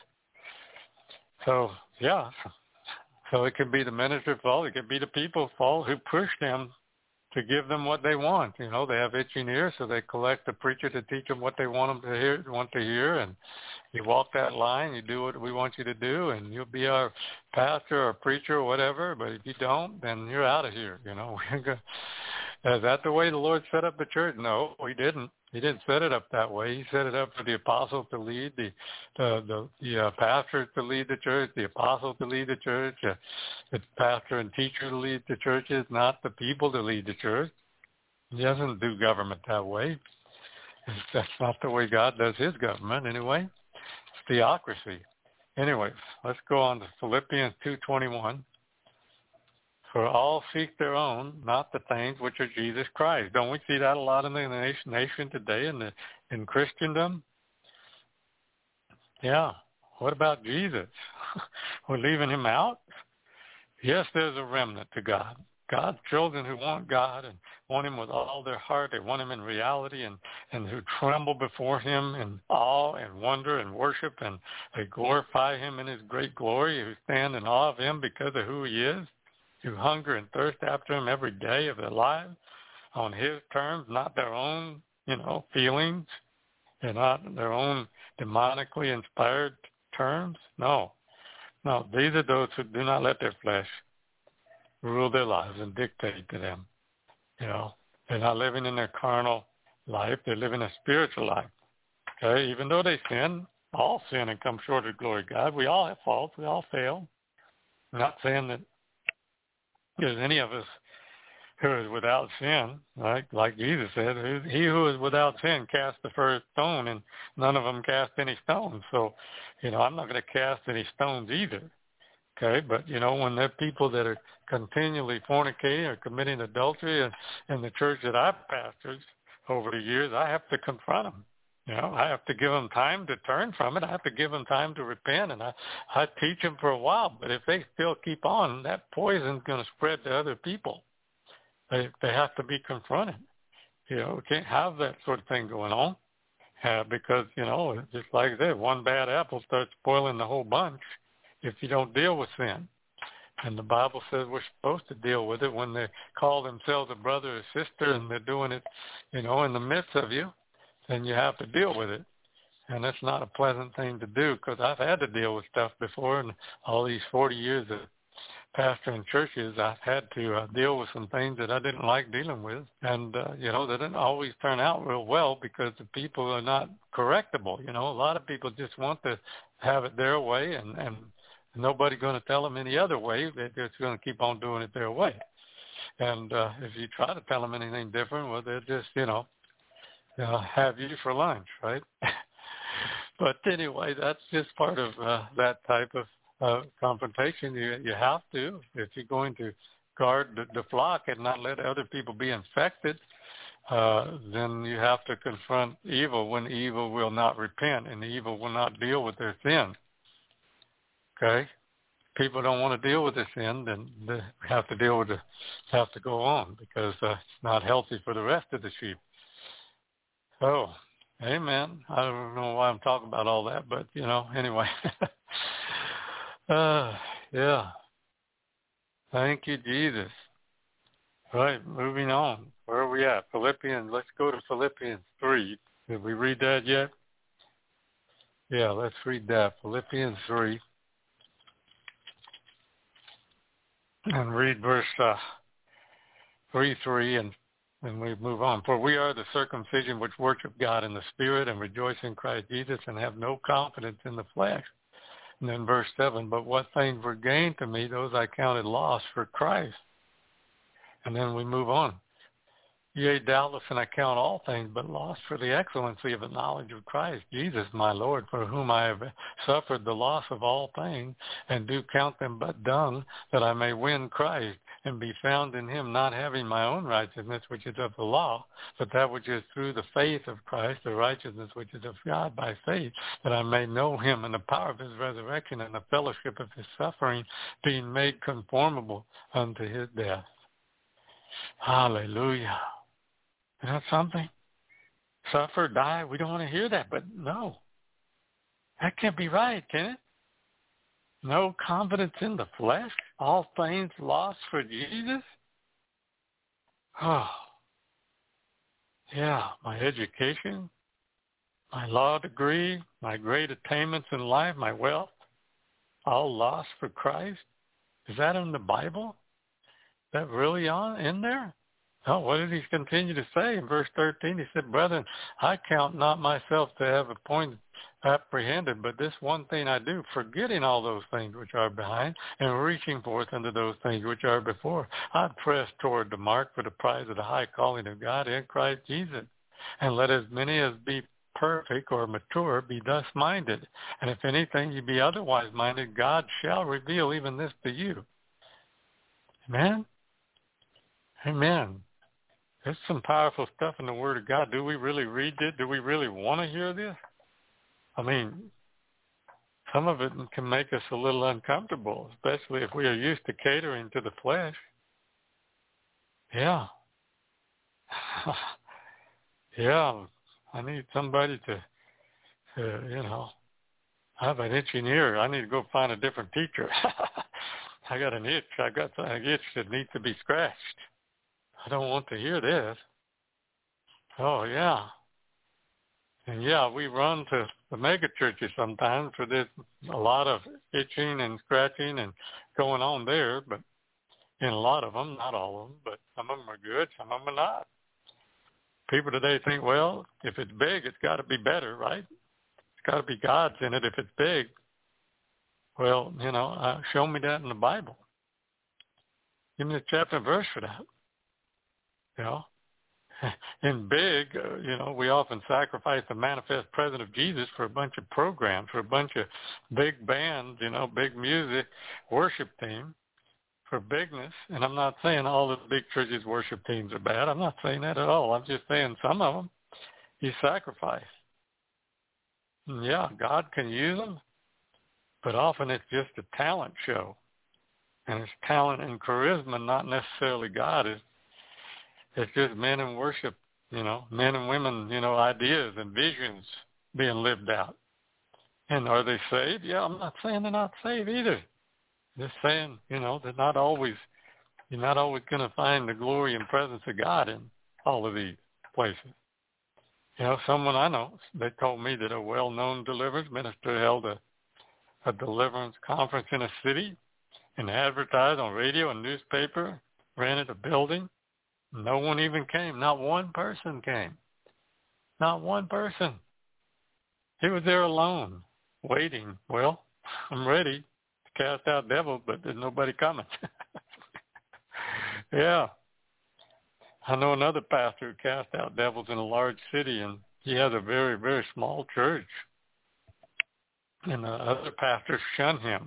So, yeah. So it could be the minister's fault. It could be the people's fault who push them to give them what they want. You know, they have itching ears, so they collect a preacher to teach them what they want them to hear. Want to hear, and you walk that line. You do what we want you to do, and you'll be our pastor or preacher or whatever. But if you don't, then you're out of here. You know. Is that the way the Lord set up the church? No, he didn't. He didn't set it up that way. He set it up for the apostle to lead, the uh, the, the uh, pastor to lead the church, the apostle to lead the church, uh, the pastor and teacher to lead the churches, not the people to lead the church. He doesn't do government that way. That's not the way God does his government anyway. It's theocracy. Anyways, let's go on to Philippians two twenty-one. For all seek their own, not the things which are Jesus Christ. Don't we see that a lot in the nation, nation today in the in Christendom? Yeah. What about Jesus? We're leaving him out? Yes, there's a remnant to God. God's children who want God and want him with all their heart. They want him in reality, and, and who tremble before him in awe and wonder and worship, and they glorify him in his great glory, who stand in awe of him because of who he is, who hunger and thirst after him every day of their lives on his terms, not their own, you know, feelings, and not their own demonically inspired terms? No. No, these are those who do not let their flesh rule their lives and dictate to them. You know, they're not living in their carnal life. They're living a spiritual life. Okay, even though they sin, all sin and come short of the glory of God. We all have faults. We all fail. I'm not saying that there's any of us who is without sin, right? Like Jesus said, he who is without sin cast the first stone, and none of them cast any stones. So, you know, I'm not going to cast any stones either. Okay, but, you know, when there are people that are continually fornicating or committing adultery in, in the church that I've pastored over the years, I have to confront them. You know, I have to give them time to turn from it. I have to give them time to repent, and I, I teach them for a while. But if they still keep on, that poison's going to spread to other people. They they have to be confronted. You know, we can't have that sort of thing going on uh, because, you know, just like that, one bad apple starts spoiling the whole bunch if you don't deal with sin. And the Bible says we're supposed to deal with it when they call themselves a brother or sister and they're doing it, you know, in the midst of you. Then you have to deal with it. And that's not a pleasant thing to do because I've had to deal with stuff before. And all these forty years of pastoring churches, I've had to uh, deal with some things that I didn't like dealing with. And, uh, you know, they didn't always turn out real well because the people are not correctable. You know, a lot of people just want to have it their way, and, and nobody's going to tell them any other way. They're just going to keep on doing it their way. And uh, if you try to tell them anything different, well, they're just, you know, Uh, have you for lunch, right? But anyway, that's just part of uh, that type of uh, confrontation. You you have to, if you're going to guard the, the flock and not let other people be infected, uh, then you have to confront evil when evil will not repent and the evil will not deal with their sin. Okay? People don't want to deal with their sin, then they have to deal with it, have to go on because uh, it's not healthy for the rest of the sheep. Oh, amen. I don't know why I'm talking about all that, but, you know, anyway. uh, yeah. Thank you, Jesus. Right, moving on. Where are we at? Philippians. Let's go to Philippians three. Did we read that yet? Yeah, let's read that. Philippians three. And read verse uh, three, three, and And we move on. For we are the circumcision which worship God in the Spirit and rejoice in Christ Jesus and have no confidence in the flesh. And then verse seven, but what things were gained to me, those I counted loss for Christ. And then we move on. Yea, doubtless, and I count all things but loss for the excellency of the knowledge of Christ, Jesus my Lord, for whom I have suffered the loss of all things, and do count them but dung, that I may win Christ, and be found in him, not having my own righteousness, which is of the law, but that which is through the faith of Christ, the righteousness which is of God by faith, that I may know him and the power of his resurrection and the fellowship of his suffering, being made conformable unto his death. Hallelujah. Is that something? Suffer, die? We don't want to hear that, but no. That can't be right, can it? No confidence in the flesh? All things lost for Jesus? Oh, yeah, my education, my law degree, my great attainments in life, my wealth, all lost for Christ? Is that in the Bible? Is that really on in there? Oh, what did he continue to say in verse thirteen? He said, brethren, I count not myself to have appointed, apprehended, but this one thing I do, forgetting all those things which are behind and reaching forth unto those things which are before. I press toward the mark for the prize of the high calling of God in Christ Jesus. And let as many as be perfect or mature be thus minded. And if anything you be otherwise minded, God shall reveal even this to you. Amen? Amen. There's some powerful stuff in the Word of God. Do we really read it? Do we really want to hear this? I mean, some of it can make us a little uncomfortable, especially if we are used to catering to the flesh. Yeah. Yeah. I need somebody to, to, you know, I have an itching ear. I need to go find a different teacher. I got an itch. I got an itch that needs to be scratched. I don't want to hear this. Oh, yeah. And, yeah, we run to the mega churches sometimes where there's a lot of itching and scratching and going on there, but in a lot of them, not all of them, but some of them are good, some of them are not. People today think, well, if it's big, it's got to be better, right? It's got to be God's in it if it's big. Well, you know, uh, show me that in the Bible. Give me the chapter and verse for that. You know, in big, uh, you know, we often sacrifice the manifest presence of Jesus for a bunch of programs, for a bunch of big bands, you know, big music, worship team, for bigness. And I'm not saying all the big churches' worship teams are bad. I'm not saying that at all. I'm just saying some of them you sacrifice. And yeah, God can use them, but often it's just a talent show. And it's talent and charisma, not necessarily God. It's, it's just men in worship, you know, men and women, you know, ideas and visions being lived out. And are they saved? Yeah, I'm not saying they're not saved either. Just saying, you know, they're not always, you're not always going to find the glory and presence of God in all of these places. You know, someone I know, they told me that a well-known deliverance minister held a, a deliverance conference in a city and advertised on radio and newspaper, rented a building. No one even came. Not one person came. Not one person. He was there alone, waiting. Well, I'm ready to cast out devils, but there's nobody coming. Yeah. I know another pastor who cast out devils in a large city, and he has a very, very small church. And the other pastors shun him.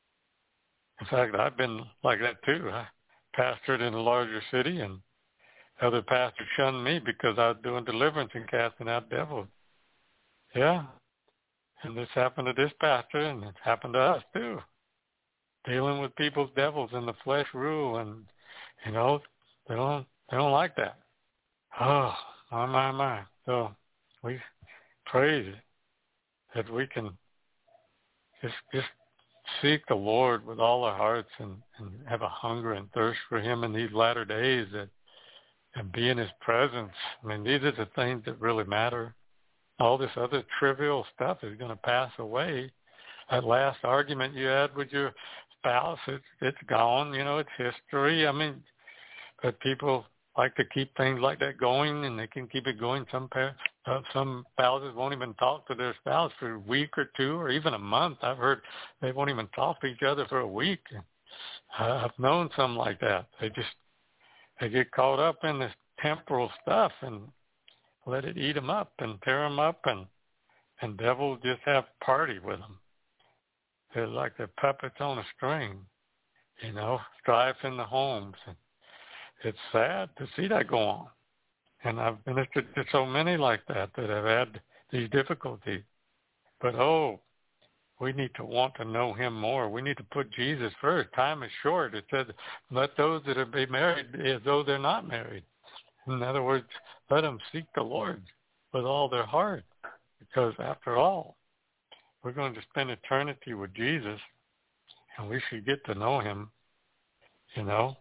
In fact, I've been like that too. I pastored in a larger city, and other pastors shunned me because I was doing deliverance and casting out devils. Yeah. And this happened to this pastor, and it happened to us too. Dealing with people's devils and the flesh rule, and, you know, they don't, they don't like that. Oh, my, my, my. So we praise it that we can just, just seek the Lord with all our hearts and, and have a hunger and thirst for him in these latter days that, and be in his presence. I mean, these are the things that really matter. All this other trivial stuff is going to pass away. That last argument you had with your spouse, it's, it's gone. You know, it's history. I mean, but people like to keep things like that going, and they can keep it going. Some par- uh, some spouses won't even talk to their spouse for a week or two or even a month. I've heard they won't even talk to each other for a week. Uh, I've known some like that. They just they get caught up in this temporal stuff and let it eat them up and tear them up, and and devils just have party with them. They're like they're puppets on a string, you know, strife in the homes. And it's sad to see that go on. And I've ministered to so many like that that have had these difficulties. But, oh, we need to want to know him more. We need to put Jesus first. Time is short. It said, let those that are be married as though they're not married. In other words, let them seek the Lord with all their heart. Because after all, we're going to spend eternity with Jesus, and we should get to know him, you know.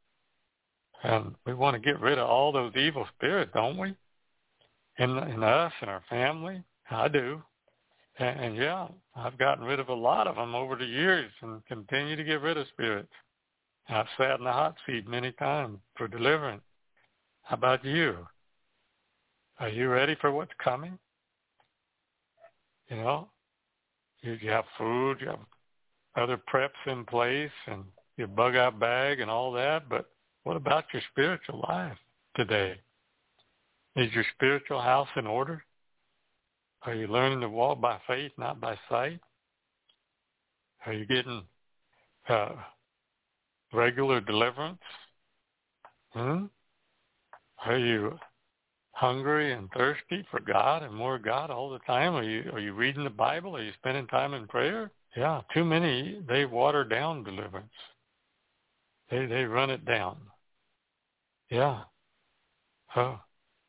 And we want to get rid of all those evil spirits, don't we? In, in us and our family. I do. And, and yeah, I've gotten rid of a lot of them over the years and continue to get rid of spirits. I've sat in the hot seat many times for deliverance. How about you? Are you ready for what's coming? You know, you, you have food, you have other preps in place, and your bug-out bag and all that, but what about your spiritual life today? Is your spiritual house in order? Are you learning to walk by faith, not by sight? Are you getting uh, regular deliverance? Hmm? Are you hungry and thirsty for God and more God all the time? Are you are you reading the Bible? Are you spending time in prayer? Yeah, too many, they water down deliverance. They they run it down. Yeah. Oh.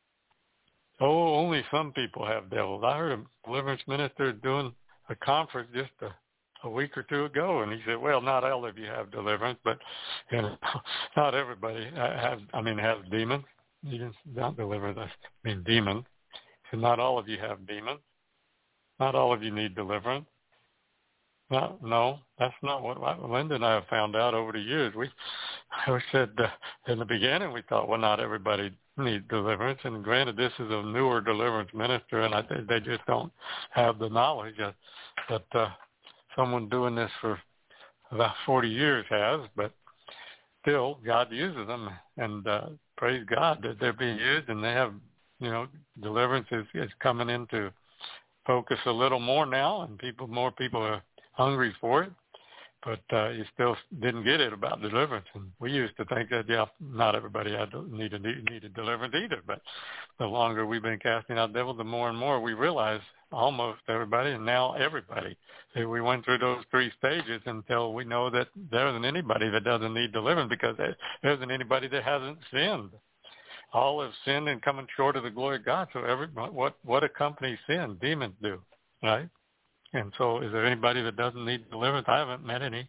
Oh, only some people have devils. I heard a deliverance minister doing a conference just a, a week or two ago, and he said, well, not all of you have deliverance, but you know, not everybody has, I mean, has demons. You just not deliver this, I mean, demons. So not all of you have demons. Not all of you need deliverance. No, no, that's not what, what Linda and I have found out over the years. We, we said uh, in the beginning we thought, well, not everybody needs deliverance. And granted, this is a newer deliverance minister, and I think they just don't have the knowledge that, that uh, someone doing this for about forty years has. But still, God uses them, and uh, praise God that they're being used, and they have, you know, deliverance is, is coming into focus a little more now, and people, more people are hungry for it, but uh, you still didn't get it about deliverance. And we used to think that, yeah, not everybody had to need a, needed deliverance either, but the longer we've been casting out devils, the more and more we realize almost everybody, and now everybody. So we went through those three stages until we know that there isn't anybody that doesn't need deliverance, because there isn't anybody that hasn't sinned. All have sinned and coming short of the glory of God. So every what what accompanies sin? Demons do, right? And so is there anybody that doesn't need deliverance? I haven't met any.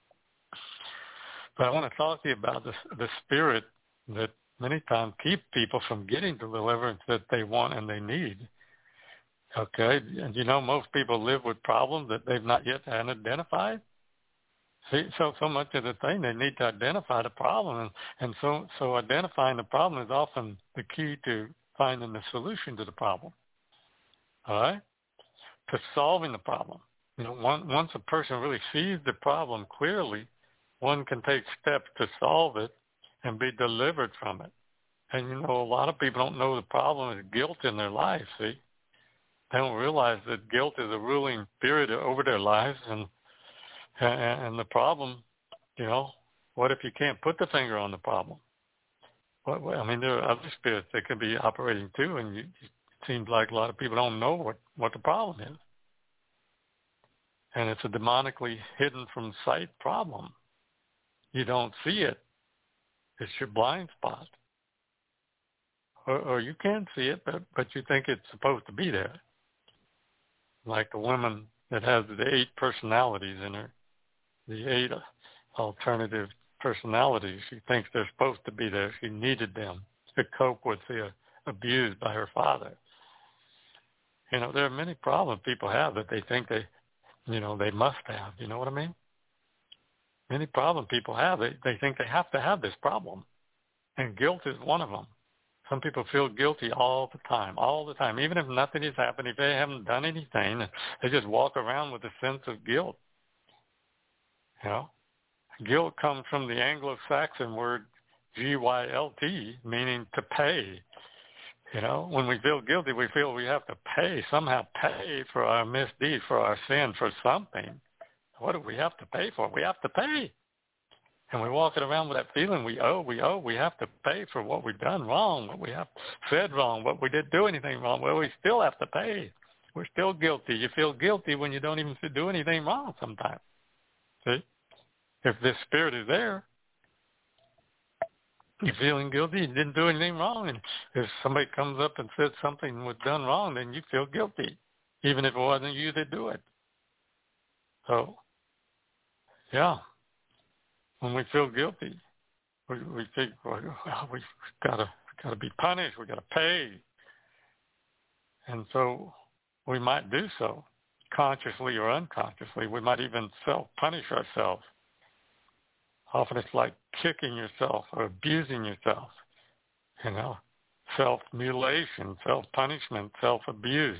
But I want to talk to you about the, the spirit that many times keeps people from getting the deliverance that they want and they need. Okay? And you know, most people live with problems that they've not yet identified. See, so so much of the thing, they need to identify the problem. And, and so, so identifying the problem is often the key to finding the solution to the problem. All right? To solving the problem. You know, one, once a person really sees the problem clearly, one can take steps to solve it and be delivered from it. And, you know, a lot of people don't know the problem is guilt in their lives, see? They don't realize that guilt is a ruling spirit over their lives. And, and, and the problem, you know, what if you can't put the finger on the problem? What, what, I mean, there are other spirits that could be operating too, and you, seems like a lot of people don't know what, what the problem is. And it's a demonically hidden from sight problem. You don't see it. It's your blind spot. Or, or you can see it, but, but you think it's supposed to be there. Like the woman that has the eight personalities in her, the eight alternative personalities. She thinks they're supposed to be there. She needed them to cope with the abuse by her father. You know, there are many problems people have that they think they, you know, they must have. You know what I mean? Many problems people have, they, they think they have to have this problem. And guilt is one of them. Some people feel guilty all the time, all the time. Even if nothing has happened, if they haven't done anything, they just walk around with a sense of guilt. You know? Guilt comes from the Anglo-Saxon word G Y L T, meaning to pay. You know, when we feel guilty, we feel we have to pay, somehow pay for our misdeed, for our sin, for something. What do we have to pay for? We have to pay. And we're walking around with that feeling we owe, we owe, we have to pay for what we've done wrong, what we have said wrong, what we didn't do anything wrong. Well, we still have to pay. We're still guilty. You feel guilty when you don't even do anything wrong sometimes. See? If this spirit is there, you're feeling guilty, you didn't do anything wrong. And if somebody comes up and says something was done wrong, then you feel guilty, even if it wasn't you that do it. So, yeah, when we feel guilty, we, we think, well, we've got to got to be punished, we've got to pay. And so we might do so, consciously or unconsciously. We might even self-punish ourselves. Often it's like kicking yourself or abusing yourself, you know, self-mutilation, self-punishment, self-abuse.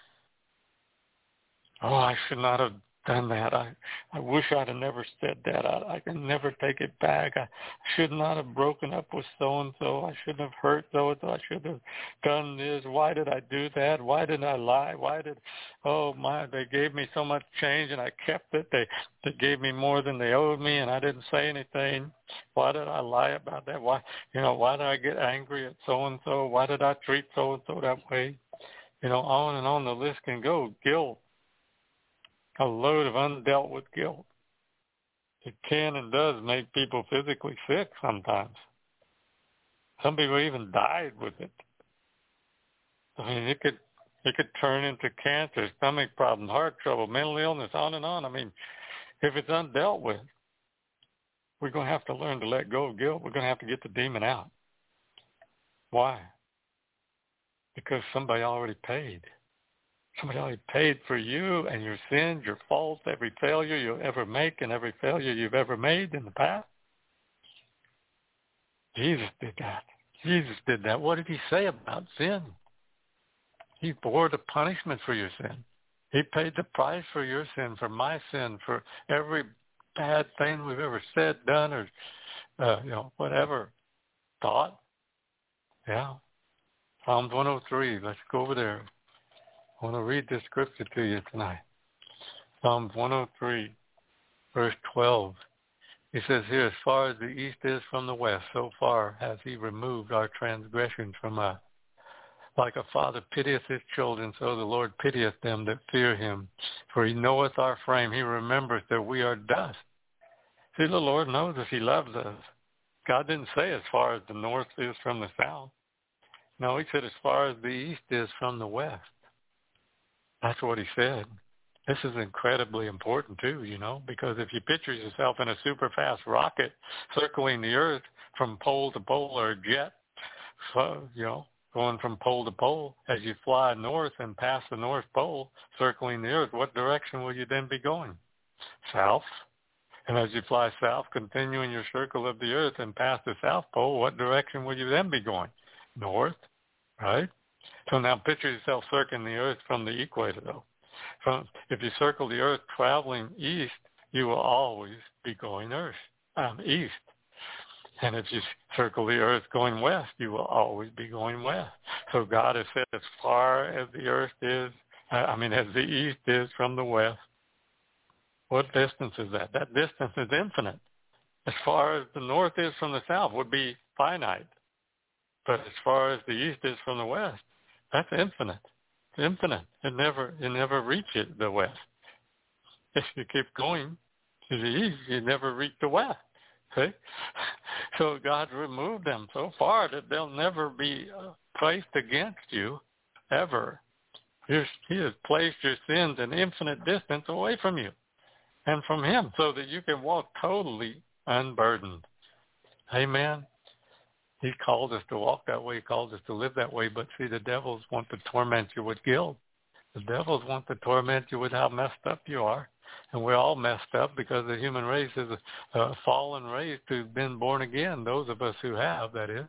Oh, I should not have done that. I, I wish I'd have never said that. I, I can never take it back. I should not have broken up with so-and-so. I shouldn't have hurt so-and-so. I should have done this. Why did I do that? Why did I lie? Why did, oh my, they gave me so much change and I kept it. They, they gave me more than they owed me and I didn't say anything. Why did I lie about that? Why, you know, why did I get angry at so-and-so? Why did I treat so-and-so that way? You know, on and on the list can go. Guilt. A load of undealt with guilt. It can and does make people physically sick sometimes. Some people even died with it. I mean, it could it could turn into cancer, stomach problems, heart trouble, mental illness, on and on. I mean, if it's undealt with, we're going to have to learn to let go of guilt. We're going to have to get the demon out. Why? Because somebody already paid. Somebody already paid for you and your sins, your faults, every failure you'll ever make and every failure you've ever made in the past. Jesus did that. Jesus did that. What did he say about sin? He bore the punishment for your sin. He paid the price for your sin, for my sin, for every bad thing we've ever said, done, or uh, you know, whatever, thought. Yeah. Psalms one oh three. Let's go over there. I want to read this scripture to you tonight. Psalms one oh three, verse twelve. He says here, as far as the east is from the west, so far has he removed our transgressions from us. Like a father pitieth his children, so the Lord pitieth them that fear him. For he knoweth our frame. He remembereth that we are dust. See, the Lord knows us. He loves us. God didn't say as far as the north is from the south. No, he said as far as the east is from the west. That's what he said. This is incredibly important too, you know, because if you picture yourself in a super fast rocket circling the earth from pole to pole, or a jet, so, you know, going from pole to pole, as you fly north and pass the North Pole, circling the earth, what direction will you then be going? South. And as you fly south, continuing your circle of the earth and pass the South Pole, what direction will you then be going? North, right? So now picture yourself circling the earth from the equator, though. From, if you circle the earth traveling east, you will always be going earth, um, east. And if you circle the earth going west, you will always be going west. So God has said as far as the earth is, I mean, as the east is from the west, what distance is that? That distance is infinite. As far as the north is from the south would be finite. But as far as the east is from the west, that's infinite. It's infinite. It never, it never reaches the west. If you keep going to the east, you never reach the west. See? So God removed them so far that they'll never be uh, placed against you, ever. You're, he has placed your sins an infinite distance away from you and from him so that you can walk totally unburdened. Amen. He called us to walk that way. He called us to live that way. But see, the devils want to torment you with guilt. The devils want to torment you with how messed up you are. And we're all messed up because the human race is a, a fallen race who's been born again, those of us who have, that is.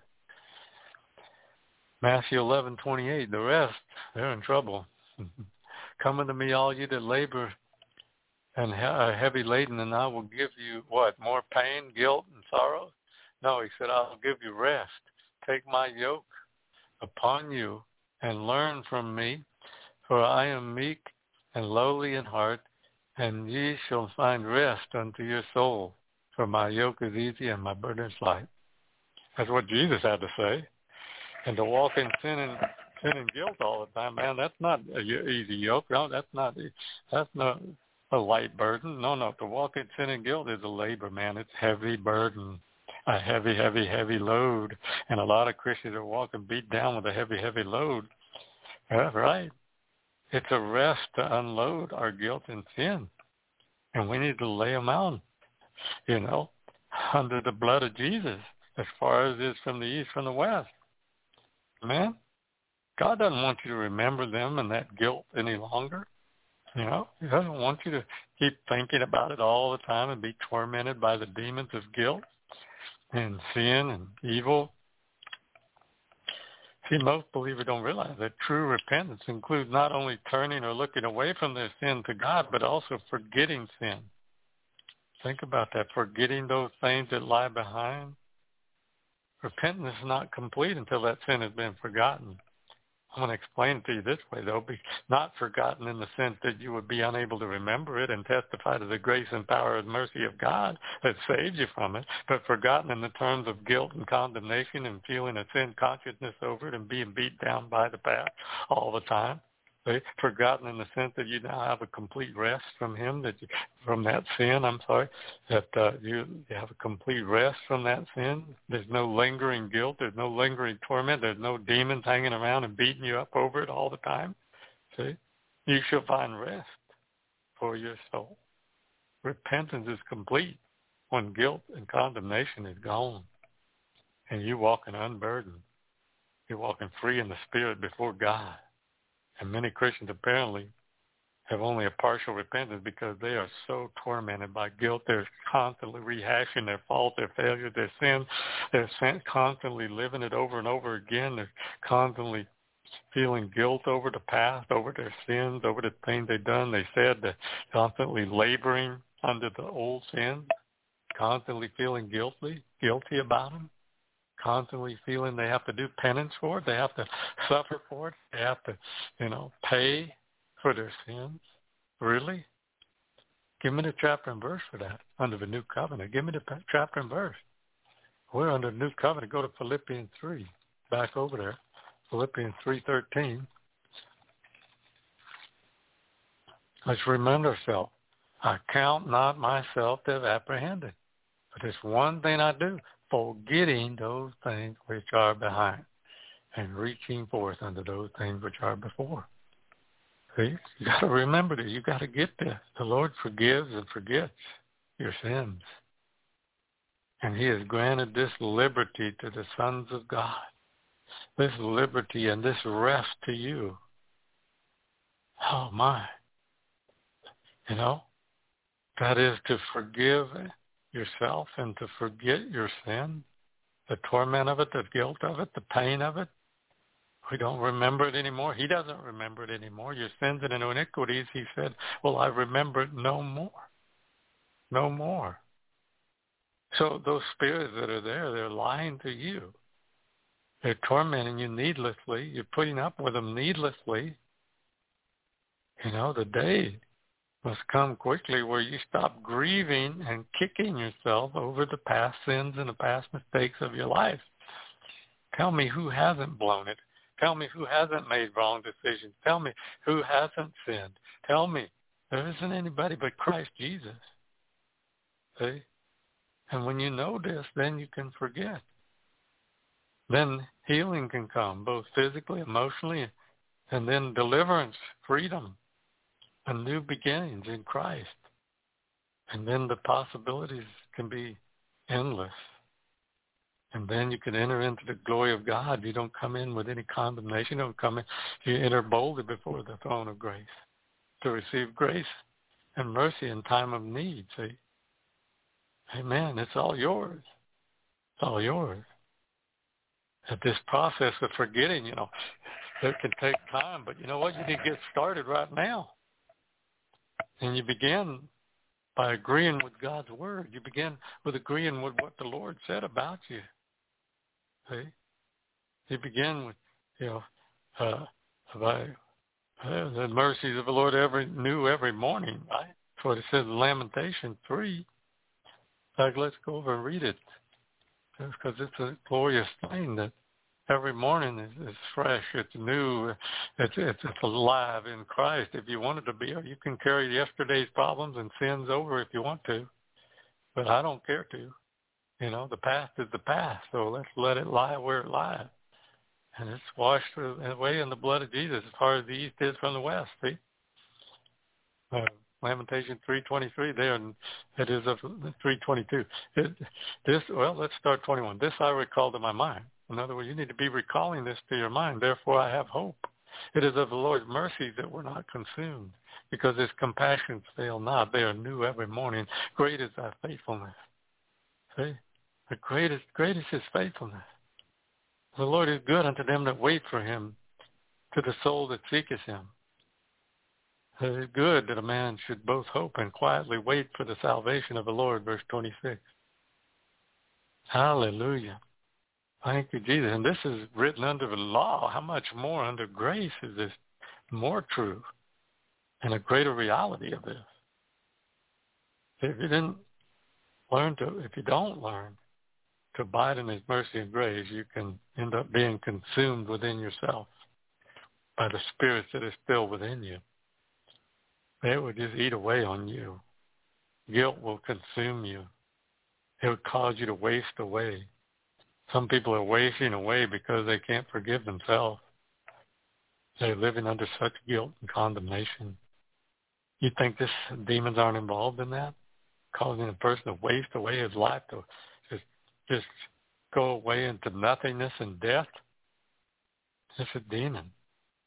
Matthew eleven twenty-eight, the rest, they're in trouble. Come unto me, all you that labor and are heavy laden, and I will give you, what, more pain, guilt, and sorrow? No, he said, I'll give you rest. Take my yoke upon you and learn from me, for I am meek and lowly in heart, and ye shall find rest unto your soul. For my yoke is easy and my burden is light. That's what Jesus had to say. And to walk in sin and sin and guilt all the time, man, that's not an easy yoke. No, that's not. That's not a light burden. No, no. To walk in sin and guilt is a labor, man. It's heavy burden, a heavy, heavy, heavy load. And a lot of Christians are walking beat down with a heavy, heavy load. Yeah, right. It's a rest to unload our guilt and sin. And we need to lay them out, you know, under the blood of Jesus, as far as it is from the east, from the west. Man, God doesn't want you to remember them and that guilt any longer. You know, he doesn't want you to keep thinking about it all the time and be tormented by the demons of guilt and sin and evil. See, most believers don't realize that true repentance includes not only turning or looking away from their sin to God, but also forgetting sin. Think about that, forgetting those things that lie behind. Repentance is not complete until that sin has been forgotten. I'm going to explain it to you this way, though. Be not forgotten in the sense that you would be unable to remember it and testify to the grace and power and mercy of God that saved you from it, but forgotten in the terms of guilt and condemnation and feeling a sin consciousness over it and being beat down by the past all the time. See? Forgotten in the sense that you now have a complete rest from him, that you, from that sin, I'm sorry, that uh, you, you have a complete rest from that sin. There's no lingering guilt. There's no lingering torment. There's no demons hanging around and beating you up over it all the time. See? You shall find rest for your soul. Repentance is complete when guilt and condemnation is gone and you walking unburdened. You're walking free in the Spirit before God. And many Christians apparently have only a partial repentance because they are so tormented by guilt. They're constantly rehashing their fault, their failure, their sin. They're constantly living it over and over again. They're constantly feeling guilt over the past, over their sins, over the things they've done, they said, they're constantly laboring under the old sins, constantly feeling guilty, guilty about them, constantly feeling they have to do penance for it, they have to suffer for it, they have to, you know, pay for their sins. Really? Give me the chapter and verse for that under the new covenant. Give me the chapter and verse. We're under the new covenant. Go to Philippians three, back over there. Philippians three thirteen. Let's remember ourselves. I count not myself to have apprehended, but there's one thing I do, forgetting those things which are behind and reaching forth unto those things which are before. See, you got to remember that. You got to get this. The Lord forgives and forgets your sins. And he has granted this liberty to the sons of God. This liberty and this rest to you. Oh, my. You know, that is to forgive yourself and to forget your sin, the torment of it, the guilt of it, the pain of it. We don't remember it anymore. He doesn't remember it anymore. Your sins and iniquities, he said, well, I remember it no more. No more. So those spirits that are there, they're lying to you. They're tormenting you needlessly. You're putting up with them needlessly. You know, the day must come quickly where you stop grieving and kicking yourself over the past sins and the past mistakes of your life. Tell me who hasn't blown it. Tell me who hasn't made wrong decisions. Tell me who hasn't sinned. Tell me there isn't anybody but Christ Jesus. See? And when you know this, then you can forget. Then healing can come, both physically, emotionally, and then deliverance, freedom, and new beginnings in Christ. And then the possibilities can be endless. And then you can enter into the glory of God. You don't come in with any condemnation. You don't come in. You enter boldly before the throne of grace to receive grace and mercy in time of need. See? Amen. It's all yours. It's all yours. At this process of forgetting, you know, it can take time. But you know what? You need to get started right now. And you begin by agreeing with God's word. You begin with agreeing with what the Lord said about you. See? You begin with, you know, uh, by uh, the mercies of the Lord every new every morning, right? That's what it says in Lamentation three. In fact, let's go over and read it. Because it's a glorious thing that every morning is, is fresh. It's new. It's, it's it's alive in Christ. If you want it to be, or you can carry yesterday's problems and sins over if you want to. But I don't care to. You know, the past is the past, so let's let it lie where it lies. And it's washed away in the blood of Jesus as far as the east is from the west, see? Uh, Lamentation three twenty-three there, and it is of three twenty-two. It, this, well, let's start twenty-one. This I recall to my mind. In other words, you need to be recalling this to your mind. Therefore, I have hope. It is of the Lord's mercy that we're not consumed, because his compassions fail not. They are new every morning. Great is thy faithfulness. See? The greatest, great is his faithfulness. The Lord is good unto them that wait for him, to the soul that seeketh him. It is good that a man should both hope and quietly wait for the salvation of the Lord, verse twenty-six. Hallelujah. Thank you, Jesus. And this is written under the law. How much more under grace is this more true and a greater reality of this? If you didn't learn to, if you don't learn to abide in his mercy and grace, you can end up being consumed within yourself by the spirits that are still within you. They will just eat away on you. Guilt will consume you. It will cause you to waste away. Some people are wasting away because they can't forgive themselves. They're living under such guilt and condemnation. You think this demons aren't involved in that? Causing a person to waste away his life, to just, just go away into nothingness and death? It's a demon.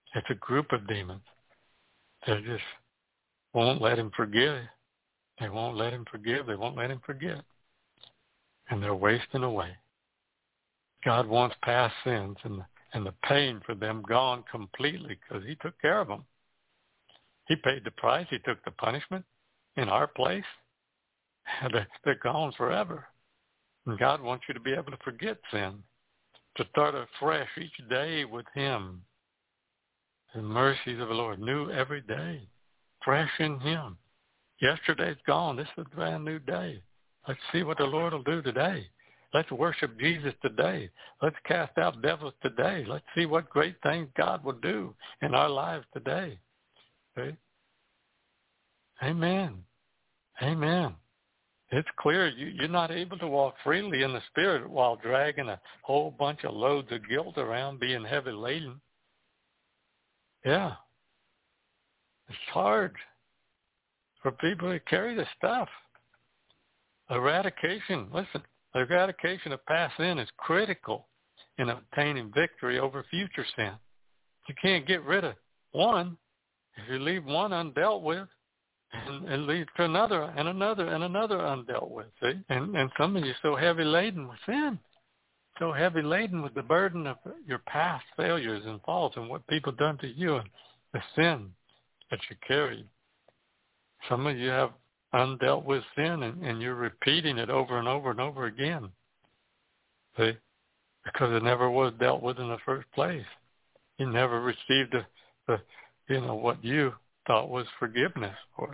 It's a group of demons. They just won't let him forgive. They won't let him forgive. They won't let him forget. And they're wasting away. God wants past sins and, and the pain for them gone completely because he took care of them. He paid the price. He took the punishment in our place. And they're, they're gone forever. And God wants you to be able to forget sin, to start afresh each day with him. The mercies of the Lord, new every day, fresh in him. Yesterday's gone. This is a brand new day. Let's see what the Lord will do today. Let's worship Jesus today. Let's cast out devils today. Let's see what great things God will do in our lives today. See? Amen. Amen. It's clear you, you're not able to walk freely in the Spirit while dragging a whole bunch of loads of guilt around, being heavy laden. Yeah. It's hard for people to carry this stuff. Eradication, listen, eradication of past sin is critical in obtaining victory over future sin. You can't get rid of one if you leave one undealt with. And, and lead to another and another and another undealt with, see? And, and some of you so heavy laden with sin, so heavy laden with the burden of your past failures and faults and what people done to you and the sin that you carry. Some of you have undealt with sin and, and you're repeating it over and over and over again, see? Because it never was dealt with in the first place. You never received the, the you know, what you thought was forgiveness for it.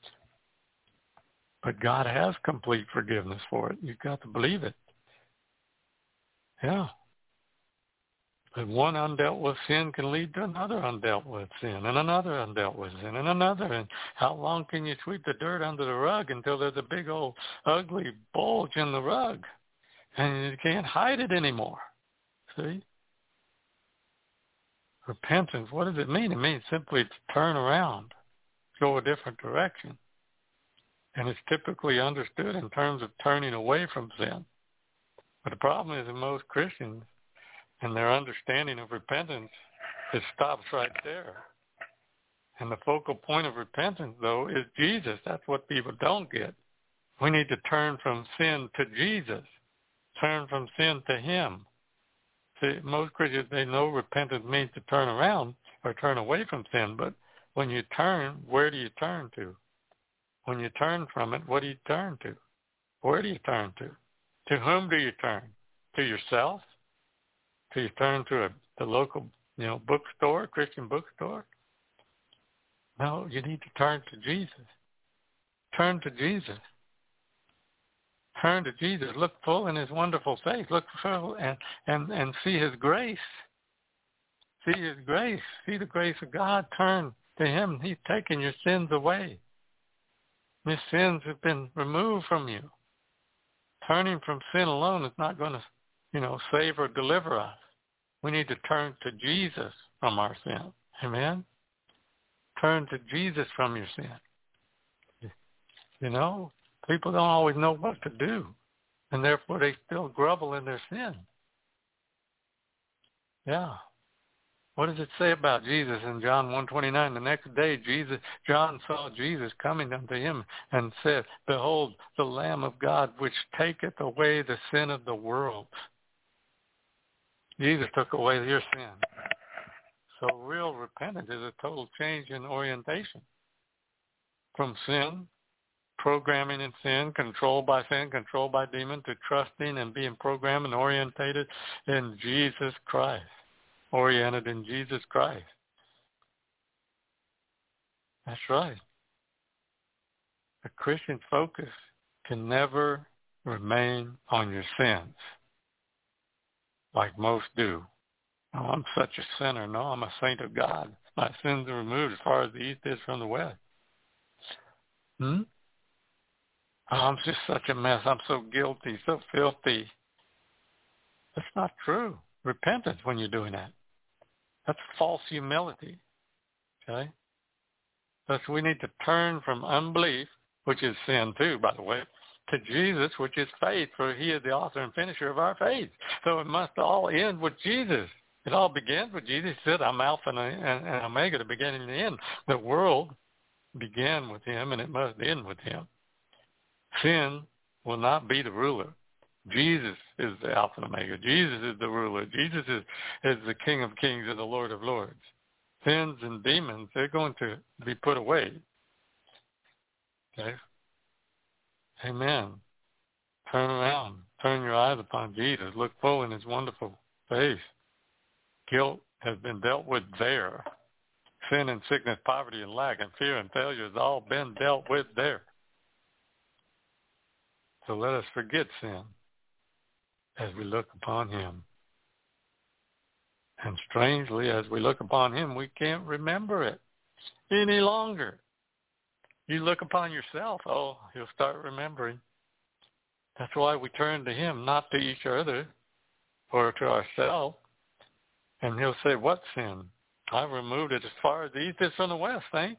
But God has complete forgiveness for it. You've got to believe it. Yeah. But one undealt with sin can lead to another undealt with sin and another undealt with sin and another. And how long can you sweep the dirt under the rug until there's a big old ugly bulge in the rug and you can't hide it anymore? See? Repentance, what does it mean? It means simply to turn around, go a different direction. And it's typically understood in terms of turning away from sin. But the problem is in most Christians and their understanding of repentance, it stops right there. And the focal point of repentance, though, is Jesus. That's what people don't get. We need to turn from sin to Jesus, turn from sin to him. See, most Christians, they know repentance means to turn around or turn away from sin, but when you turn, where do you turn to? When you turn from it, what do you turn to? Where do you turn to? To whom do you turn? To yourself? Do you turn to a, the local, you know, bookstore, Christian bookstore? No, you need to turn to Jesus. Turn to Jesus. Turn to Jesus. Look full in his wonderful face. Look full and, and, and see his grace. See his grace. See the grace of God. Turn to him. He's taken your sins away. Your sins have been removed from you. Turning from sin alone is not going to, you know, save or deliver us. We need to turn to Jesus from our sin. Amen? Turn to Jesus from your sin. You know? People don't always know what to do, and therefore they still grovel in their sin. Yeah. What does it say about Jesus in John one twenty-nine? The next day, Jesus, John saw Jesus coming unto him and said, "Behold, the Lamb of God, which taketh away the sin of the world." Jesus took away your sin. So real repentance is a total change in orientation from sin, programming in sin, controlled by sin, controlled by demon, to trusting and being programmed and orientated in Jesus Christ. Oriented in Jesus Christ. That's right. A Christian focus can never remain on your sins like most do. Oh, I'm such a sinner. No, I'm a saint of God. My sins are removed as far as the east is from the west. Hmm? Oh, I'm just such a mess. I'm so guilty, so filthy. That's not true. Repentance when you're doing that. That's false humility. Okay? Thus we need to turn from unbelief, which is sin too, by the way, to Jesus, which is faith, for he is the author and finisher of our faith. So it must all end with Jesus. It all begins with Jesus. He said, I'm Alpha and, and, and Omega, the beginning and the end. The world began with him, and it must end with him. Sin will not be the ruler. Jesus is the Alpha and Omega. Jesus is the ruler. Jesus is, is the King of Kings and the Lord of Lords. Sins and demons, they're going to be put away. Okay? Amen. Turn around. Turn your eyes upon Jesus. Look full in his wonderful face. Guilt has been dealt with there. Sin and sickness, poverty and lack, and fear and failure has all been dealt with there. So let us forget sin as we look upon him. And strangely, as we look upon him, we can't remember it any longer. You look upon yourself, oh, you'll start remembering. That's why we turn to him, not to each other or to ourselves. And he'll say, what sin? I removed it as far as the east is from the west, thanks.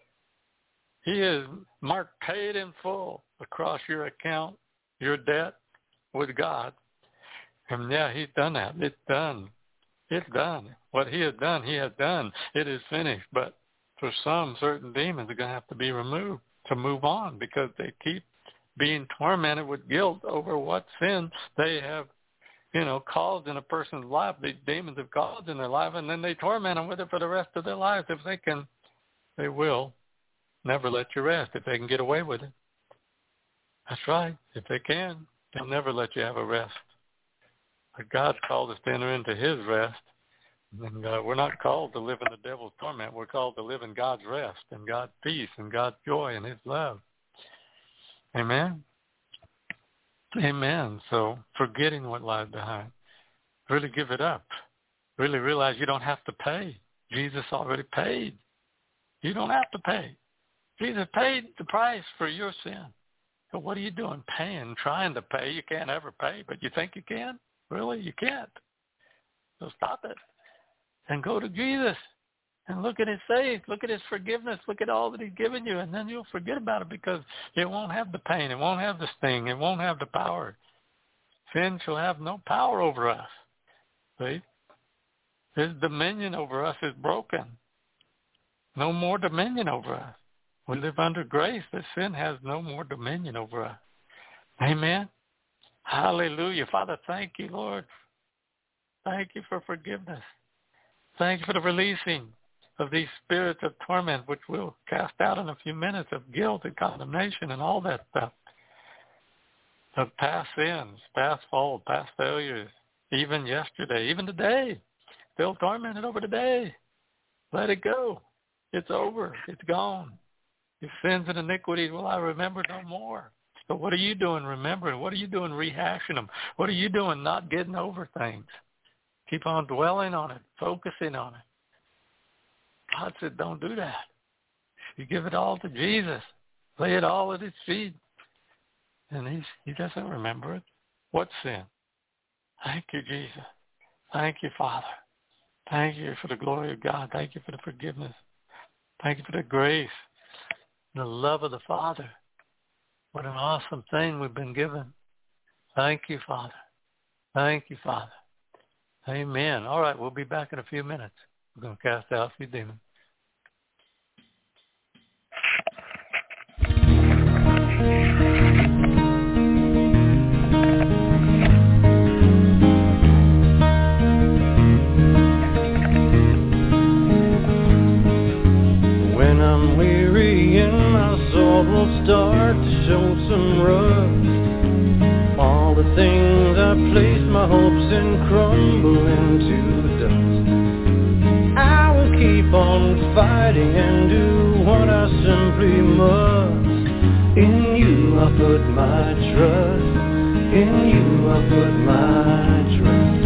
He is marked paid in full across your account, your debt with God. And yeah, he's done that. It's done. It's done. What he has done, he has done. It is finished. But for some, certain demons are going to have to be removed to move on because they keep being tormented with guilt over what sin they have, you know, caused in a person's life. These demons have caused in their life, and then they torment them with it for the rest of their lives. If they can, they will never let you rest if they can get away with it. That's right. If they can, they'll never let you have a rest. But God's called us to enter into his rest. And uh, we're not called to live in the devil's torment. We're called to live in God's rest and God's peace and God's joy and his love. Amen? Amen. So forgetting what lies behind. Really give it up. Really realize you don't have to pay. Jesus already paid. You don't have to pay. Jesus paid the price for your sin. So what are you doing? Paying, trying to pay. You can't ever pay, but you think you can? Really? You can't. So stop it. And go to Jesus. And look at his faith. Look at his forgiveness. Look at all that he's given you. And then you'll forget about it because it won't have the pain. It won't have the sting. It won't have the power. Sin shall have no power over us. See? His dominion over us is broken. No more dominion over us. We live under grace, that sin has no more dominion over us. Amen? Hallelujah. Father, thank you, Lord. Thank you for forgiveness. Thank you for the releasing of these spirits of torment, which we'll cast out in a few minutes, of guilt and condemnation and all that stuff. Of past sins, past faults, past failures, even yesterday, even today. Still tormented over today. Let it go. It's over. It's gone. Your sins and iniquities will I remember no more. So what are you doing remembering? What are you doing rehashing them? What are you doing not getting over things? Keep on dwelling on it, focusing on it. God said, don't do that. You give it all to Jesus. Lay it all at his feet. And he's, he doesn't remember it. What sin? Thank you, Jesus. Thank you, Father. Thank you for the glory of God. Thank you for the forgiveness. Thank you for the grace, the love of the Father. What an awesome thing we've been given. Thank you, Father. Thank you, Father. Amen. All right, we'll be back in a few minutes. We're going to cast out a few demons. When I'm weary and my soul will start to show some rust, all the things I placed my hopes in crumble into dust. I will keep on fighting and do what I simply must. In you I put my trust. In you I put my trust.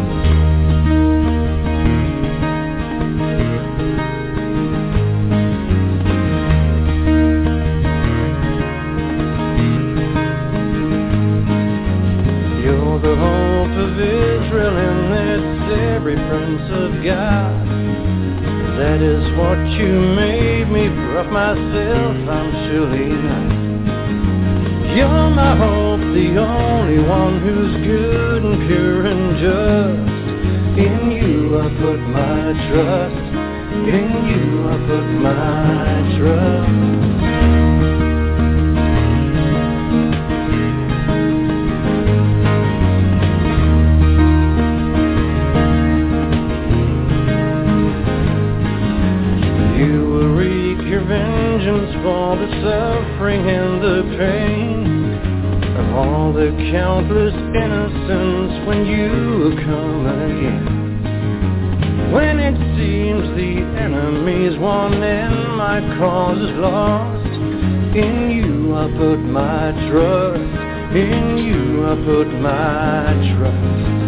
You're the hope of Israel, and that's every prince of God. That is what you made me, for of myself I'm surely not. You're my hope, the only one who's good and pure and just. In you I put my trust. In you I put my trust. You will wreak your vengeance for the suffering and the pain of all the countless innocents when you will come again. When it seems the enemy's won and my cause is lost, in you I put my trust. In you I put my trust.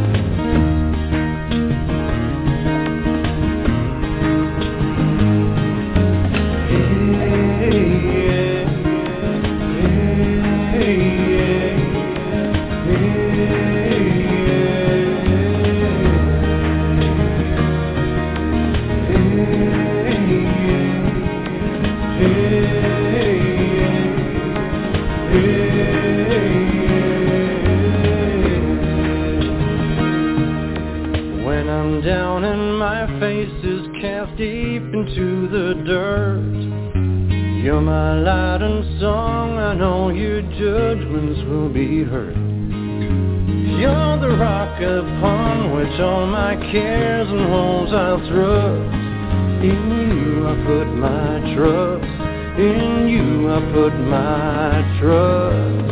Down and my face is cast deep into the dirt, you're my light and song. I know your judgments will be heard. You're the rock upon which all my cares and woes I'll thrust. In you I put my trust. In you I put my trust.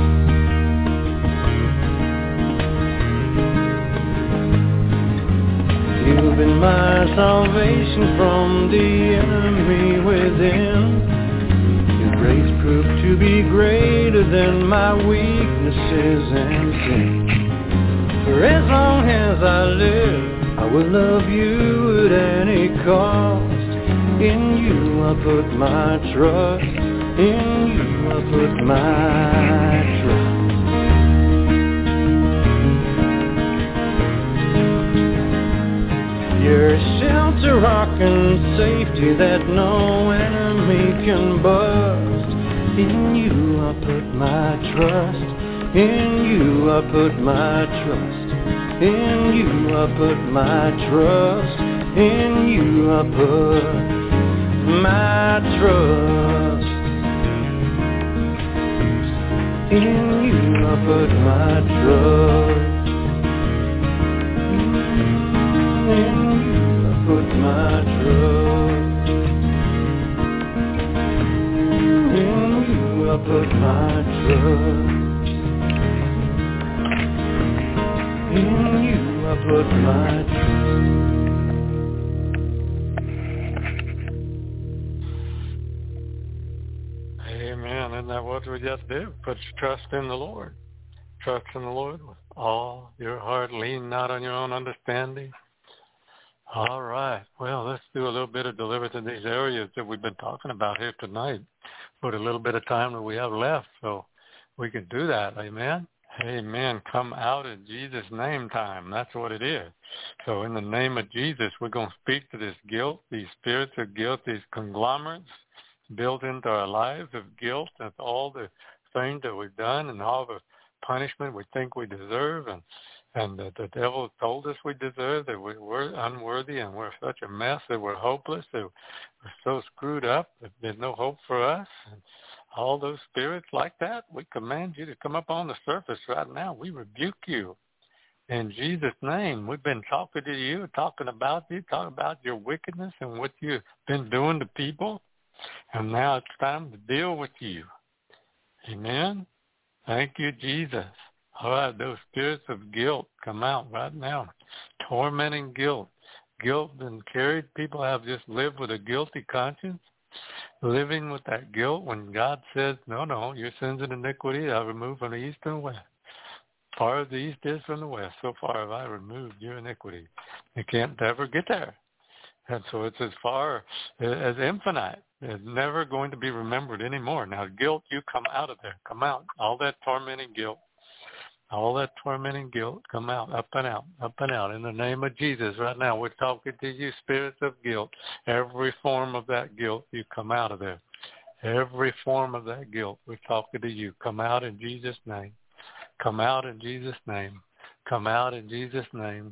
You've been my salvation from the enemy within. Your grace proved to be greater than my weaknesses and sin. For as long as I live, I will love you at any cost. In you I put my trust. In you I put my trust. You're a shelter, rock, and safety that no enemy can bust. In you I put my trust. In you I put my trust. In you I put my trust. In you I put my trust. In you I put my trust. In put my trust. In you I put my trust. In you I put my trust. Amen. Isn't that what we just did? Put your trust in the Lord. Trust in the Lord with all your heart. Lean not on your own understanding. All right. Well, let's do a little bit of deliverance in these areas that we've been talking about here tonight. Put a little bit of time that we have left so we can do that. Amen. Amen. Come out in Jesus' name time. That's what it is. So in the name of Jesus, we're going to speak to this guilt, these spirits of guilt, these conglomerates built into our lives of guilt. That's all the things that we've done and all the punishment we think we deserve, and and the, the devil told us we deserve, that we were unworthy and we're such a mess, that we're hopeless, that we're so screwed up that there's no hope for us. And all those spirits like that, we command you to come up on the surface right now. We rebuke you in Jesus' name. We've been talking to you, talking about you, talking about your wickedness and what you've been doing to people. And now it's time to deal with you. Amen. Thank you, Jesus. All right, those spirits of guilt come out right now. Tormenting guilt. Guilt and carried. People have just lived with a guilty conscience, living with that guilt when God says, no, no, your sins and iniquity I remove from the east and west. Far as the east is from the west, so far have I removed your iniquity. You can't ever get there. And so it's as far as infinite. It's never going to be remembered anymore. Now, guilt, you come out of there. Come out. All that tormenting guilt. All that tormenting guilt, come out, up and out, up and out. In the name of Jesus, right now, we're talking to you, spirits of guilt. Every form of that guilt, you come out of there. Every form of that guilt, we're talking to you. Come out in Jesus' name. Come out in Jesus' name. Come out in Jesus' name.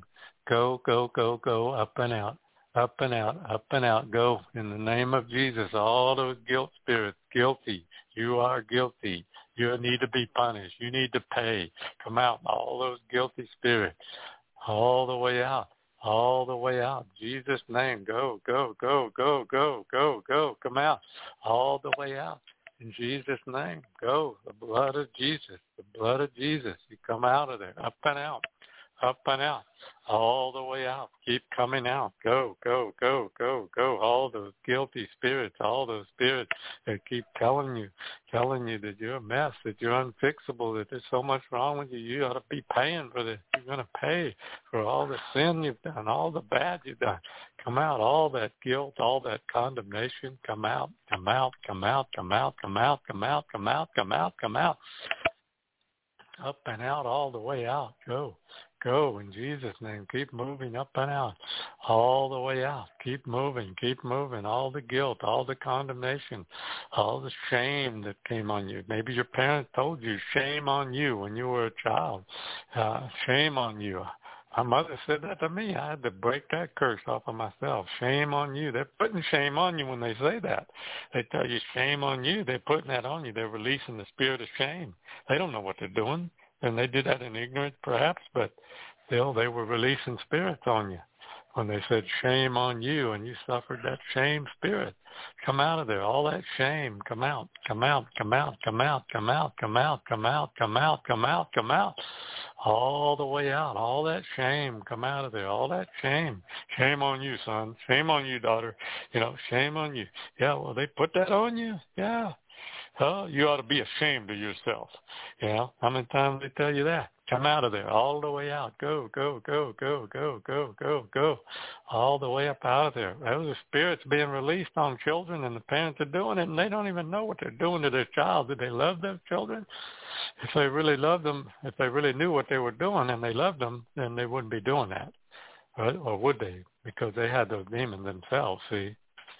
Go, go, go, go, up and out, up and out, up and out. Go in the name of Jesus. All those guilt spirits, guilty. You are guilty. You need to be punished. You need to pay. Come out. All those guilty spirits. All the way out. All the way out. Jesus' name. Go, go, go, go, go, go, go. Come out. All the way out. In Jesus' name. Go. The blood of Jesus. The blood of Jesus. You come out of there. Up and out. Up and out, all the way out. Keep coming out. Go, go, go, go, go. All those guilty spirits, all those spirits that keep telling you, telling you that you're a mess, that you're unfixable, that there's so much wrong with you. You ought to be paying for this. You're going to pay for all the sin you've done, all the bad you've done. Come out, all that guilt, all that condemnation. Come out, come out, come out, come out, come out, come out, come out, come out, come out. Up and out, all the way out. Go. Go in Jesus' name. Keep moving up and out, all the way out. Keep moving, keep moving. All the guilt, all the condemnation, all the shame that came on you. Maybe your parents told you, shame on you when you were a child. Uh, shame on you. My mother said that to me. I had to break that curse off of myself. Shame on you. They're putting shame on you when they say that. They tell you shame on you. They're putting that on you. They're releasing the spirit of shame. They don't know what they're doing. And they did that in ignorance, perhaps, but still they were releasing spirits on you when they said shame on you, and you suffered that shame spirit. Come out of there. All that shame, come out, come out, come out, come out, come out, come out, come out, come out, come out, come out, all the way out. All that shame, come out of there. All that shame. Shame on you, son. Shame on you, daughter. You know, shame on you. Yeah, well, they put that on you. Yeah. Oh, you ought to be ashamed of yourself. You know, how many times they tell you that? Come out of there, all the way out. Go, go, go, go, go, go, go, go, all the way up out of there. Those are spirits being released on children, and the parents are doing it, and they don't even know what they're doing to their child. Do they love their children? If they really loved them, if they really knew what they were doing and they loved them, then they wouldn't be doing that, right? Or would they? Because they had those demons themselves, see?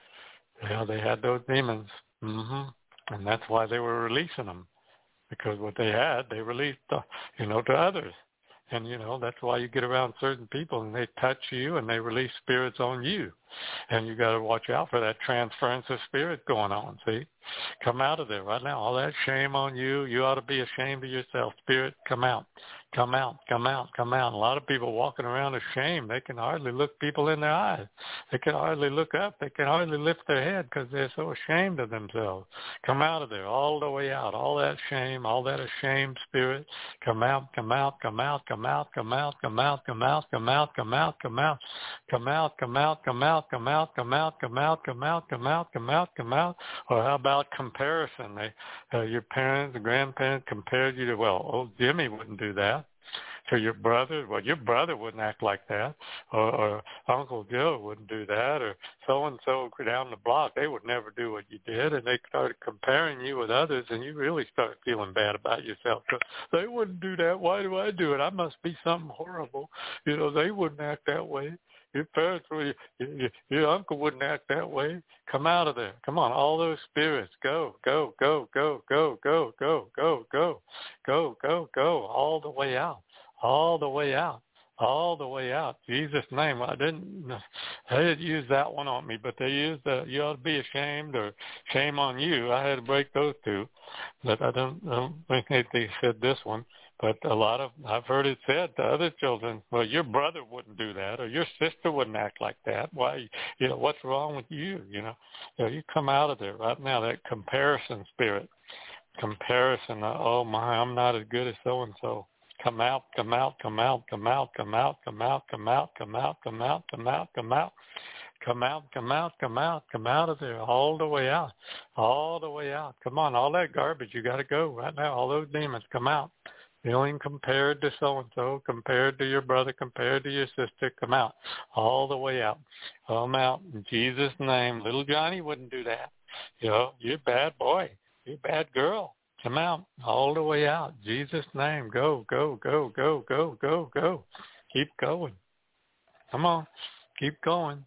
Yeah, they had those demons. Mm-hmm. And that's why they were releasing them, because what they had, they released, uh, you know, to others. And, you know, that's why you get around certain people and they touch you and they release spirits on you. And you got to watch out for that transference of spirit going on, see? Come out of there right now. All that shame on you, you ought to be ashamed of yourself. Spirit, come out. Come out, come out, come out. A lot of people walking around ashamed. They can hardly look people in their eyes. They can hardly look up. They can hardly lift their head because they're so ashamed of themselves. Come out of there, all the way out. All that shame, all that ashamed spirit. Come out, come out, come out, come out, come out, come out, come out, come out, come out, come out, come out, come out, come out, come out, come out, come out, come out, come out, come out, come out. Or how about comparison? They, uh, your parents, the grandparents compared you to, well, old Jimmy wouldn't do that. To your brother, well, your brother wouldn't act like that, or, or Uncle Joe wouldn't do that, or so-and-so down the block, they would never do what you did, and they started comparing you with others, and you really start feeling bad about yourself. So they wouldn't do that. Why do I do it? I must be something horrible. You know, they wouldn't act that way. Your parents, your, your, your uncle wouldn't act that way. Come out of there. Come on, all those spirits, go, go, go, go, go, go, go, go, go, go, go, go, all the way out. All the way out, all the way out. Jesus' name. I didn't, they didn't use that one on me, but they used the, you ought to be ashamed or shame on you. I had to break those two, but I don't, I don't think they said this one. But a lot of, I've heard it said to other children, well, your brother wouldn't do that, or your sister wouldn't act like that. Why, you know, what's wrong with you? You know, you know, you come out of there right now, that comparison spirit, comparison. Oh my, I'm not as good as so-and-so. Come out, come out, come out, come out, come out, come out, come out, come out, come out, come out, come out, come out, come out, come out, come out of there, all the way out, all the way out. Come on, all that garbage, you got to go right now. All those demons, come out. Feeling compared to so-and-so, compared to your brother, compared to your sister, come out, all the way out. Come out in Jesus' name. Little Johnny wouldn't do that. You know, you're a bad boy. You're a bad girl. Come out, all the way out. Jesus' name. Go, go, go, go, go, go, go. Keep going. Come on. Keep going.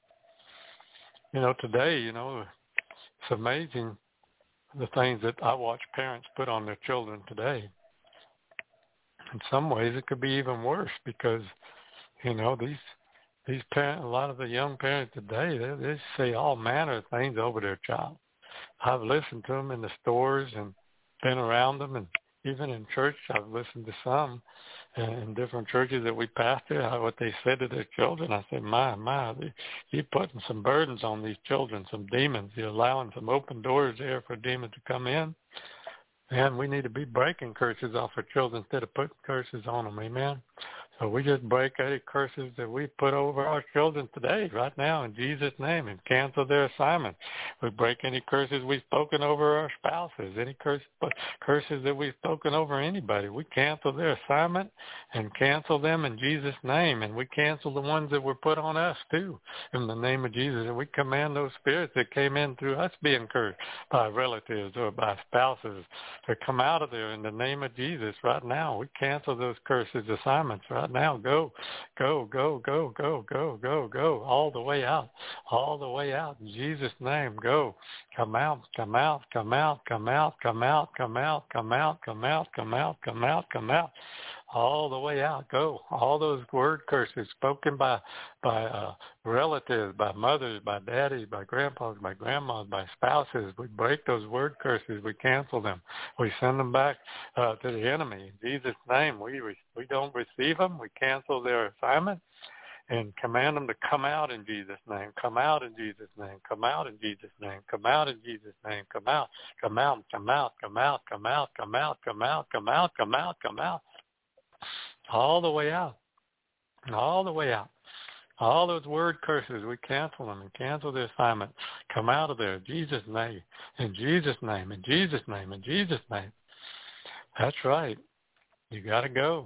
You know, today, you know, it's amazing the things that I watch parents put on their children today. In some ways, it could be even worse because, you know, these these parents, a lot of the young parents today, they, they say all manner of things over their child. I've listened to them in the stores and been around them, and even in church, I've listened to some in different churches that we pastor, how, what they said to their children. I said, my, my, you're putting some burdens on these children, some demons. You're allowing some open doors there for demons to come in. And we need to be breaking curses off our children instead of putting curses on them. Amen. So we just break any curses that we put over our children today, right now, in Jesus' name, and cancel their assignment. We break any curses we've spoken over our spouses, any curse, curses that we've spoken over anybody. We cancel their assignment and cancel them in Jesus' name, and we cancel the ones that were put on us, too, in the name of Jesus. And we command those spirits that came in through us being cursed by relatives or by spouses to come out of there in the name of Jesus right now. We cancel those curses, assignments right now. Go, go, go, go, go, go, go, go, all the way out, all the way out. In Jesus' name, go. Come out, come out, come out, come out, come out, come out, come out, come out, come out, come out, come out. All the way out, go. All those word curses spoken by by uh, relatives, by mothers, by daddies, by grandpas, by grandmas, by spouses. We break those word curses. We cancel them. We send them back uh, to the enemy. In Jesus' name, we re- we don't receive them. We cancel their assignment and command them to come out in Jesus' name. Come out in Jesus' name. Come out in Jesus' name. Come out in Jesus' name. Come out. Come out. Come out. Come out. Come out. Come out. Come out. Come out. Come out. Come out. All the way out, all the way out. All those word curses, we cancel them and cancel the assignment. Come out of there in Jesus' name, in Jesus' name, in Jesus' name, in Jesus' name. That's right. You got to go.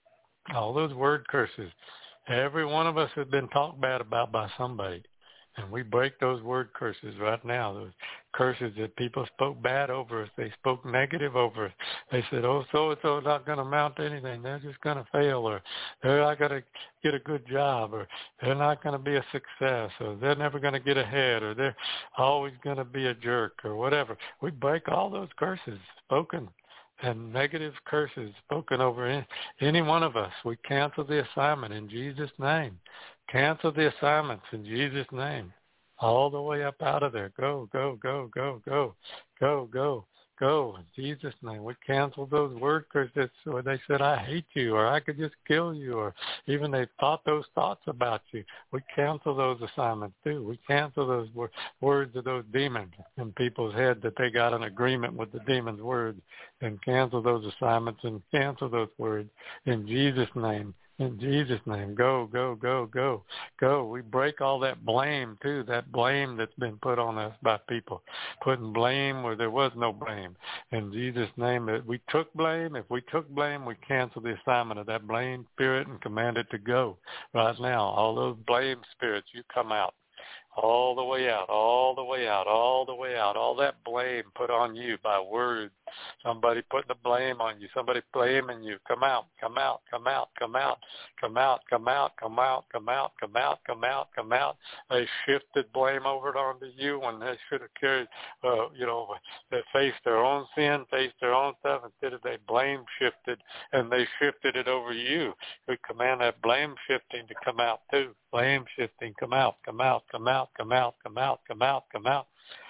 All those word curses. Every one of us has been talked bad about by somebody. And we break those word curses right now, those curses that people spoke bad over us. They spoke negative over us. They said, oh, so-and-so is not going to amount to anything. They're just going to fail, or they're not going to get a good job, or they're not going to be a success, or they're never going to get ahead, or they're always going to be a jerk, or whatever. We break all those curses spoken and negative curses spoken over any, any one of us. We cancel the assignment in Jesus' name. Cancel the assignments in Jesus' name. All the way up out of there. Go, go, go, go, go, go, go, go. In Jesus' name. We cancel those word curses where they said, I hate you, or I could just kill you, or even they thought those thoughts about you. We cancel those assignments too. We cancel those wor- words of those demons in people's head that they got an agreement with the demon's words, and cancel those assignments and cancel those words in Jesus' name. In Jesus' name, go, go, go, go, go. We break all that blame, too, that blame that's been put on us by people, putting blame where there was no blame. In Jesus' name, if we took blame. If we took blame, we cancel the assignment of that blame spirit and command it to go right now. All those blame spirits, you come out. All the way out, all the way out, all the way out. All that blame put on you by words. Somebody putting the blame on you. Somebody blaming you. Come out, come out, come out, come out, come out, come out, come out, come out, come out, come out, come out. They shifted blame over onto you when they should have carried, uh, you know, they faced their own sin, faced their own stuff. Instead of they blame shifted, and they shifted it over you. We command that blame shifting to come out too. Blame shifting, come out, come out, come out, come out, come out, come out, come out.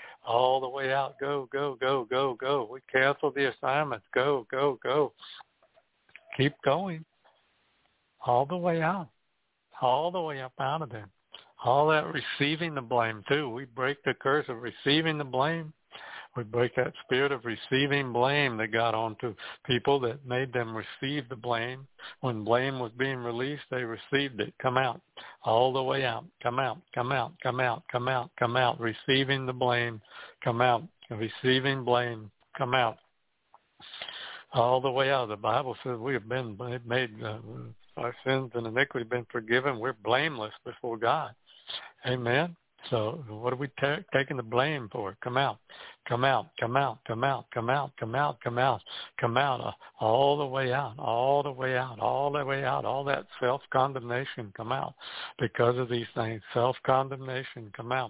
All the way out. Go, go, go, go, go. We cancel the assignments. Go, go, go. Keep going. All the way out. All the way up out of there. All that receiving the blame too. We break the curse of receiving the blame. We break that spirit of receiving blame that got onto people that made them receive the blame. When blame was being released, they received it. Come out. All the way out. Come out. Come out. Come out. Come out. Come out. Receiving the blame. Come out. Receiving blame. Come out. All the way out. The Bible says we have been made, uh, our sins and iniquity have been forgiven. We're blameless before God. Amen. So what are we ta- taking the blame for? Come out, come out, come out, come out, come out, come out, come out, come out, uh, all the way out, all the way out, all the way out, all that self-condemnation come out because of these things. Self-condemnation come out.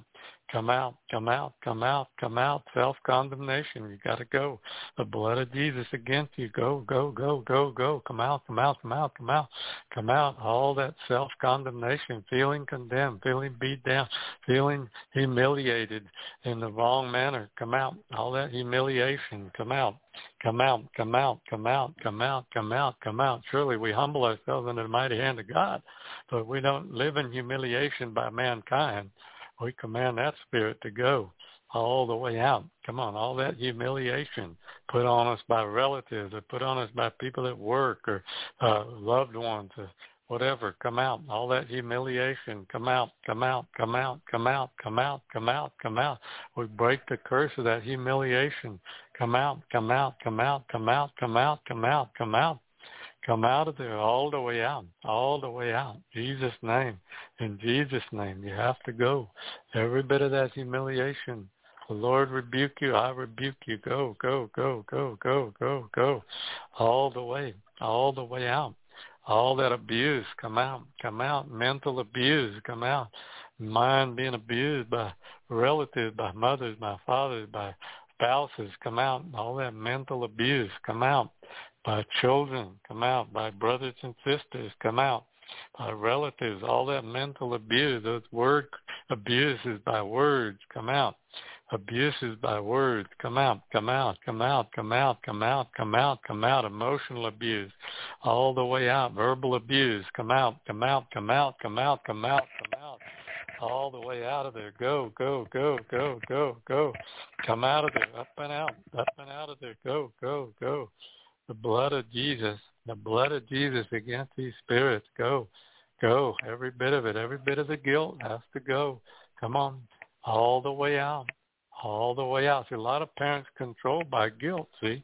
Come out, come out, come out, come out. Self-condemnation, you got to go. The blood of Jesus against you. Go, go, go, go, go. Come out, come out, come out, come out, come out. All that self-condemnation, feeling condemned, feeling beat down, feeling humiliated in the wrong manner. Come out. All that humiliation, come out. Come out, come out, come out, come out, come out, come out. Surely we humble ourselves under the mighty hand of God, but we don't live in humiliation by mankind. We command that spirit to go all the way out. Come on, all that humiliation put on us by relatives or put on us by people at work or uh, loved ones or whatever, come out. All that humiliation, come out, come out, come out, come out, come out, come out, come out. We break the curse of that humiliation. Come out, come out, come out, come out, come out, come out, come out. Come out of there all the way out, all the way out. Jesus' name. In Jesus' name, you have to go. Every bit of that humiliation. The Lord rebuke you. I rebuke you. Go, go, go, go, go, go, go. All the way, all the way out. All that abuse, come out, come out. Mental abuse, come out. Mind being abused by relatives, by mothers, by fathers, by spouses, come out. All that mental abuse, come out. By children, come out. By brothers and sisters, come out. By relatives, all that mental abuse, those word abuses by words, come out. Abuses by words, come out, come out, come out, come out, come out, come out, come out. Emotional abuse, all the way out. Verbal abuse, come out, come out, come out, come out, come out, come out. All the way out of there. Go, go, go, go, go, go. Come out of there. Up and out, up and out of there. Go, go, go. The blood of Jesus, the blood of Jesus against these spirits. Go, go. Every bit of it, every bit of the guilt has to go. Come on, all the way out, all the way out. See, a lot of parents controlled by guilt, see.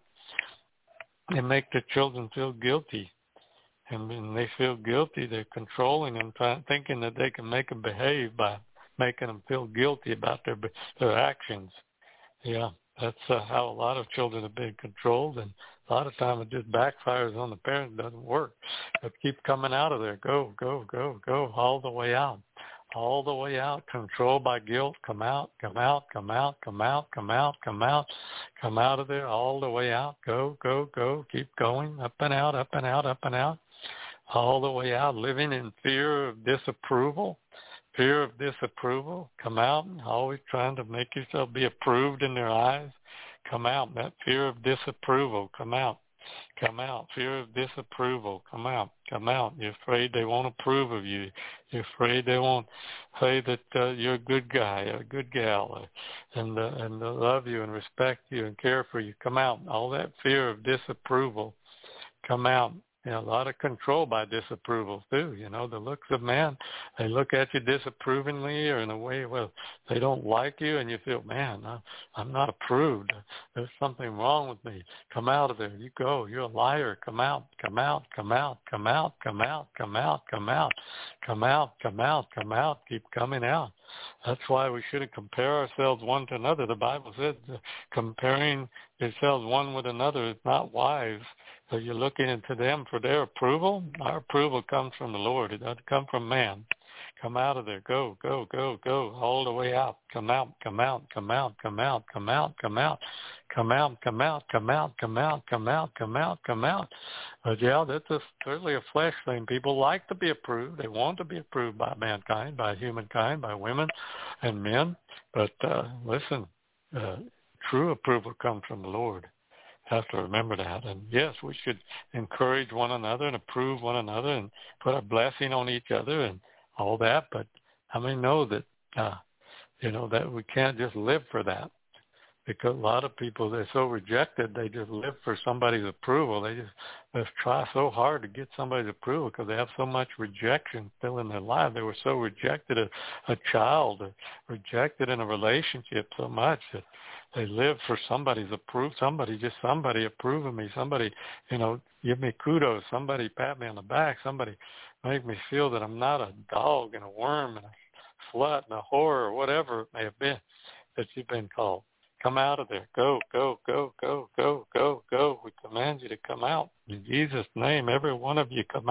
They make their children feel guilty. And when they feel guilty, they're controlling them, trying, thinking that they can make them behave by making them feel guilty about their their actions. Yeah, that's uh, how a lot of children have been controlled, and a lot of time it just backfires on the parent. It doesn't work. But keep coming out of there. Go, go, go, go, all the way out. All the way out. Controlled by guilt. Come out, come out, come out, come out, come out, come out. Come out of there all the way out. Go, go, go. Keep going. Up and out, up and out, up and out. All the way out. Living in fear of disapproval. Fear of disapproval. Come out. Always trying to make yourself be approved in their eyes. Come out. That fear of disapproval. Come out. Come out. Fear of disapproval. Come out. Come out. You're afraid they won't approve of you. You're afraid they won't say that uh, you're a good guy or a good gal, or, and uh, and uh, love you and respect you and care for you. Come out. All that fear of disapproval. Come out. You know, a lot of control by disapproval too. You know, the looks of man, they look at you disapprovingly or in a way, well, they don't like you, and you feel, man, I'm not approved. There's something wrong with me. Come out of there. You go. You're a liar. Come out. Come out. Come out. Come out. Come out. Come out. Come out. Come out. Come out. Come out. Keep coming out. That's why we shouldn't compare ourselves one to another. The Bible says comparing yourselves one with another is not wise. So you're looking into them for their approval. Our approval comes from the Lord. It doesn't come from man. Come out of there. Go, go, go, go, all the way out. Come out, come out, come out, come out, come out, come out, come out, come out, come out, come out, come out, come out, come out. But yeah, that's a, certainly a flesh thing. People like to be approved. They want to be approved by mankind, by humankind, by women and men. But uh, listen, uh, true approval comes from the Lord. Have to remember that. And yes, we should encourage one another and approve one another and put a blessing on each other and all that. But I mean, know that, uh, you know, that we can't just live for that, because a lot of people, they're so rejected, they just live for somebody's approval. They just they try so hard to get somebody's approval because they have so much rejection still in their life. They were so rejected as a child, rejected in a relationship so much that they live for somebody's approval. Somebody, just somebody approve of me. Somebody, you know, give me kudos. Somebody pat me on the back. Somebody make me feel that I'm not a dog and a worm and a slut and a whore or whatever it may have been that you've been called. Come out of there. Go, go, go, go, go, go, go. We command you to come out. In Jesus' name, every one of you come out.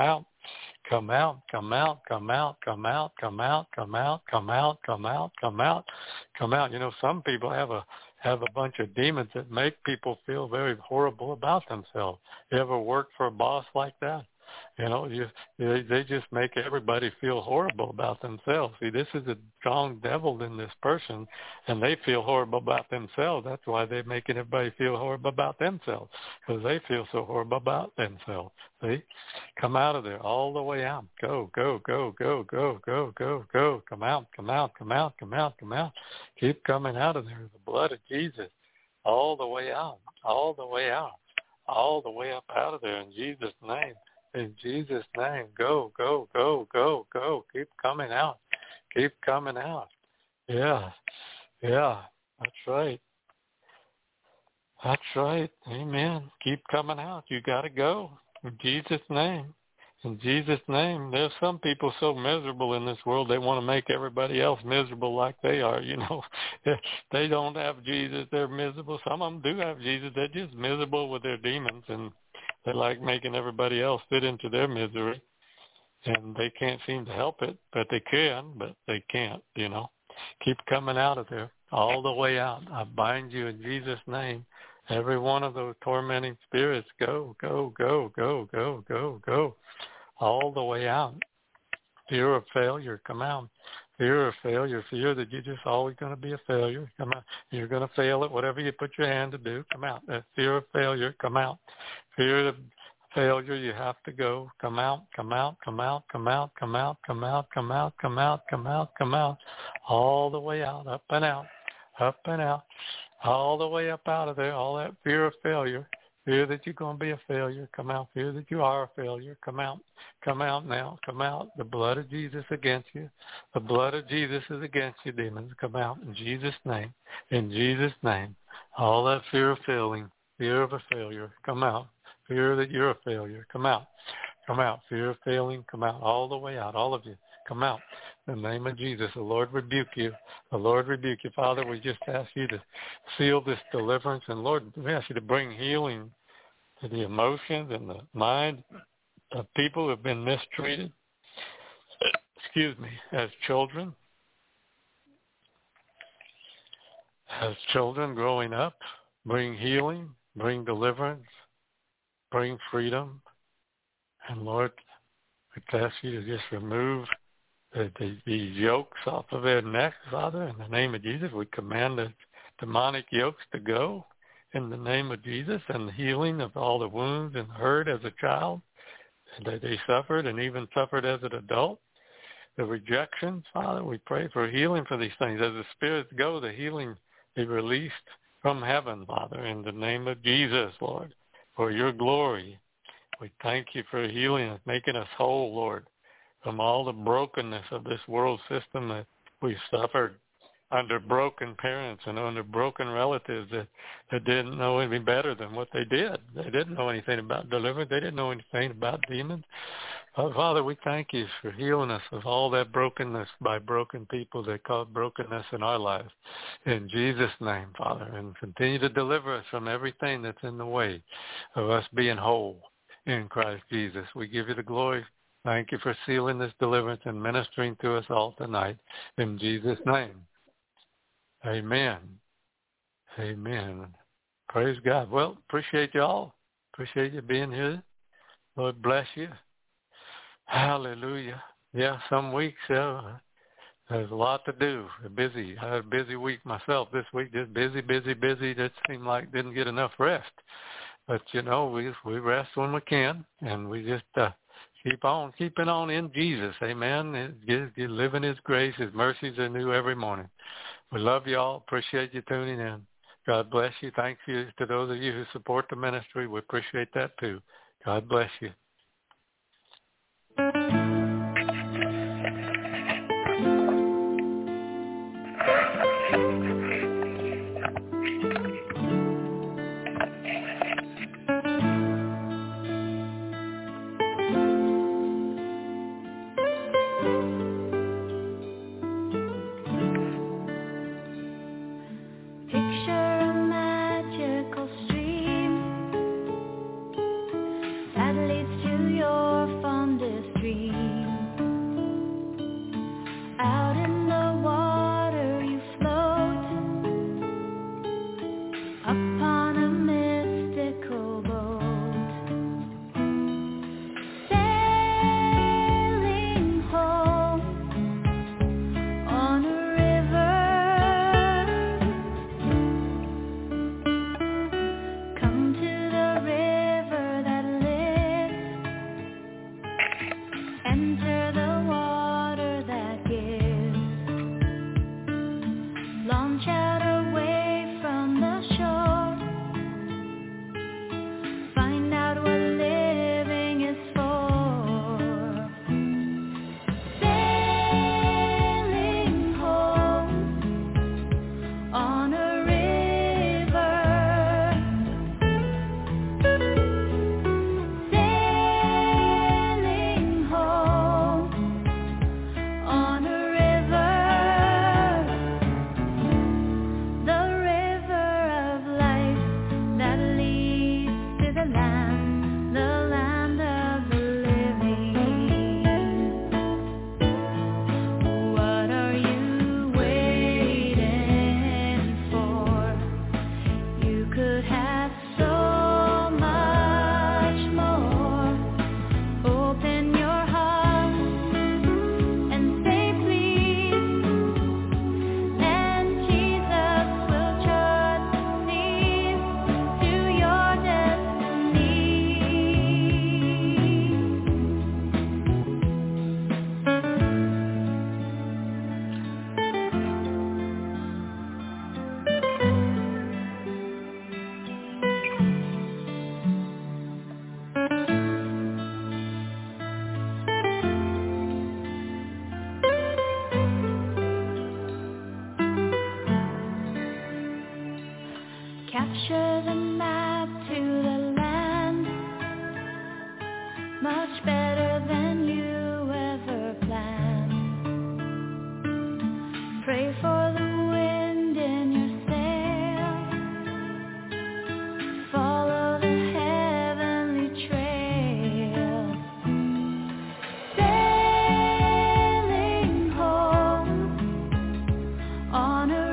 Come out, come out, come out, come out, come out, come out, come out, come out, come out, come out. You know, some people have a have a bunch of demons that make people feel very horrible about themselves. You ever work for a boss like that? You know, you, they, they just make everybody feel horrible about themselves. See, this is a strong devil in this person, and they feel horrible about themselves. That's why they're making everybody feel horrible about themselves, because they feel so horrible about themselves. See? Come out of there, all the way out. Go, go, go, go, go, go, go, go. Come out, come out, come out, come out, come out. Keep coming out of there. The blood of Jesus, all the way out, all the way out, all the way up out of there in Jesus' name. In Jesus' name, go, go, go, go, go. Keep coming out. Keep coming out. Yeah, yeah, that's right. That's right. Amen. Keep coming out. You got to go. In Jesus' name. In Jesus' name. There's some people so miserable in this world, they want to make everybody else miserable like they are, you know. They don't have Jesus. They're miserable. Some of them do have Jesus. They're just miserable with their demons, and they like making everybody else fit into their misery, and they can't seem to help it, but they can, but they can't, you know. Keep coming out of there, all the way out. I bind you in Jesus' name. Every one of those tormenting spirits, go, go, go, go, go, go, go, all the way out. Fear of failure, come out. Fear of failure, fear that you're just always going to be a failure, come out. You're going to fail at whatever you put your hand to do, come out. That fear of failure, come out. Fear of failure, you have to go, come out, come out, come out, come out, come out, come out, come out, come out, come out, come out, all the way out, up and out, up and out, all the way up out of there, all that fear of failure. Fear that you're going to be a failure, come out. Fear that you are a failure, come out. Come out now, come out. The blood of Jesus against you. The blood of Jesus is against you, demons. Come out in Jesus' name. In Jesus' name. All that fear of failing, fear of a failure, come out. Fear that you're a failure, come out. Come out. Fear of failing, come out. All the way out, all of you. Come out. In the name of Jesus, the Lord rebuke you. The Lord rebuke you. Father, we just ask you to seal this deliverance. And Lord, we ask you to bring healing to the emotions and the mind of people who have been mistreated, excuse me, as children. As children growing up, bring healing, bring deliverance, bring freedom. And Lord, we ask you to just remove The, the, these yokes off of their necks, Father. In the name of Jesus, we command the demonic yokes to go in the name of Jesus, and the healing of all the wounds and hurt as a child that they suffered and even suffered as an adult. The rejections, Father, we pray for healing for these things. As the spirits go, the healing be released from heaven, Father, in the name of Jesus, Lord, for your glory. We thank you for healing, making us whole, Lord, from all the brokenness of this world system that we've suffered under broken parents and under broken relatives that, that didn't know any better than what they did. They didn't know anything about deliverance. They didn't know anything about demons. Uh, Father, we thank you for healing us of all that brokenness by broken people that cause brokenness in our lives. In Jesus' name, Father, and continue to deliver us from everything that's in the way of us being whole in Christ Jesus. We give you the glory. Thank you for sealing this deliverance and ministering to us all tonight. In Jesus' name, amen. Amen. Praise God. Well, appreciate you all. Appreciate you being here. Lord bless you. Hallelujah. Yeah, some weeks, uh, there's a lot to do. Busy. I had a busy week myself this week. Just busy, busy, busy. Just seemed like didn't get enough rest. But, you know, we we rest when we can, and we just uh, keep on keeping on in Jesus. Amen. You live in his grace. His mercies are new every morning. We love you all. Appreciate you tuning in. God bless you. Thank you to those of you who support the ministry. We appreciate that too. God bless you. That leads Capture the map to the land, much better than you ever planned. Pray for the wind in your sail, follow the heavenly trail, sailing home on a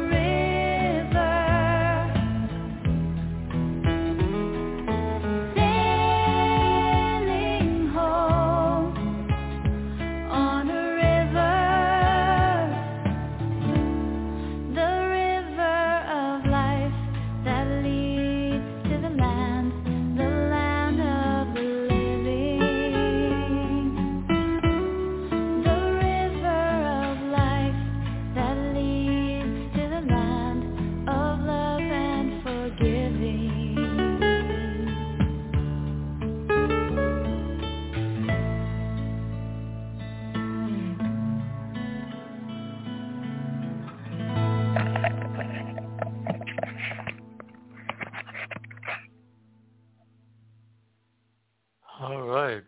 All right.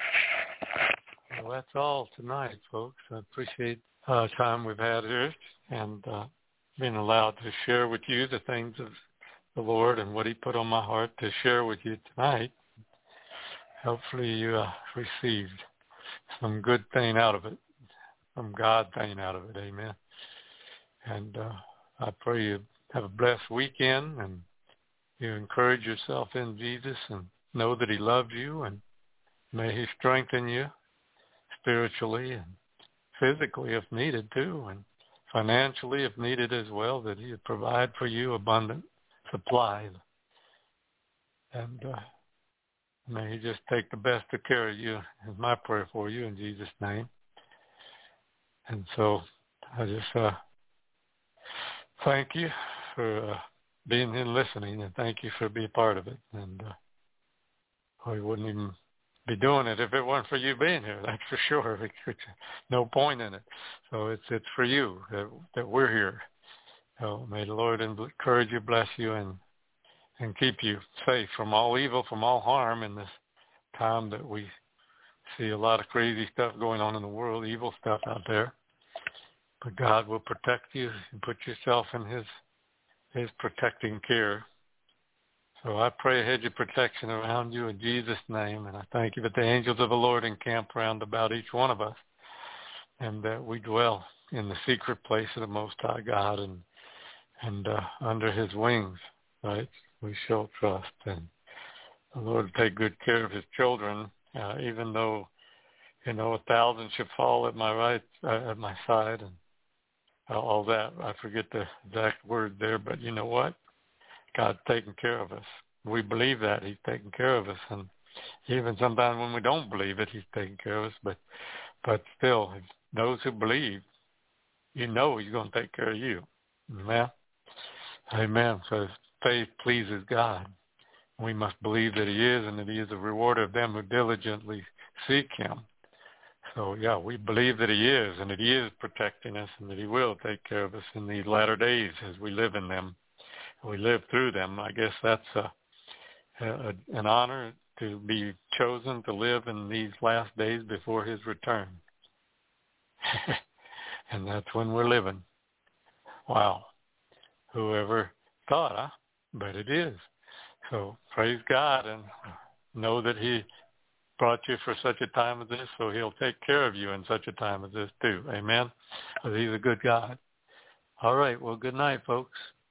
Well, that's all tonight, folks. I appreciate uh, the time we've had here and uh, being allowed to share with you the things of the Lord and what he put on my heart to share with you tonight. Hopefully you uh, received some good thing out of it, some God thing out of it. Amen. And uh, I pray you have a blessed weekend and you encourage yourself in Jesus and know that he loves you, and may he strengthen you spiritually and physically if needed too, and financially if needed as well, that he would provide for you abundant supply. And uh, may he just take the best of care of you is my prayer for you in Jesus' name. And so I just uh, thank you for uh, being here and listening, and thank you for being a part of it. And uh, we wouldn't even be doing it if it weren't for you being here. That's for sure. It's no point in it. So it's it's for you that, that we're here. So may the Lord encourage you, bless you, and and keep you safe from all evil, from all harm in this time that we see a lot of crazy stuff going on in the world, evil stuff out there. But God will protect you and put yourself in his his protecting care. So I pray a hedge of protection around you in Jesus' name, and I thank you that the angels of the Lord encamp round about each one of us, and that we dwell in the secret place of the Most High God, and and uh, under his wings, right, we shall trust. And the Lord will take good care of his children, uh, even though, you know, a thousand should fall at my right, uh, at my side, and all that. I forget the exact word there, but you know what? God's taking care of us. We believe that he's taking care of us, and even sometimes when we don't believe it, he's taking care of us. But, but still, those who believe, you know, he's going to take care of you. Amen. Amen. So faith pleases God. We must believe that he is, and that he is a rewarder of them who diligently seek him. So yeah, we believe that he is, and that he is protecting us, and that he will take care of us in these latter days as we live in them. We live through them. I guess that's a, a, an honor to be chosen to live in these last days before his return. And that's when we're living. Wow. Whoever thought, huh? But it is. So praise God and know that he brought you for such a time as this, so he'll take care of you in such a time as this too. Amen? Because he's a good God. All right. Well, good night, folks.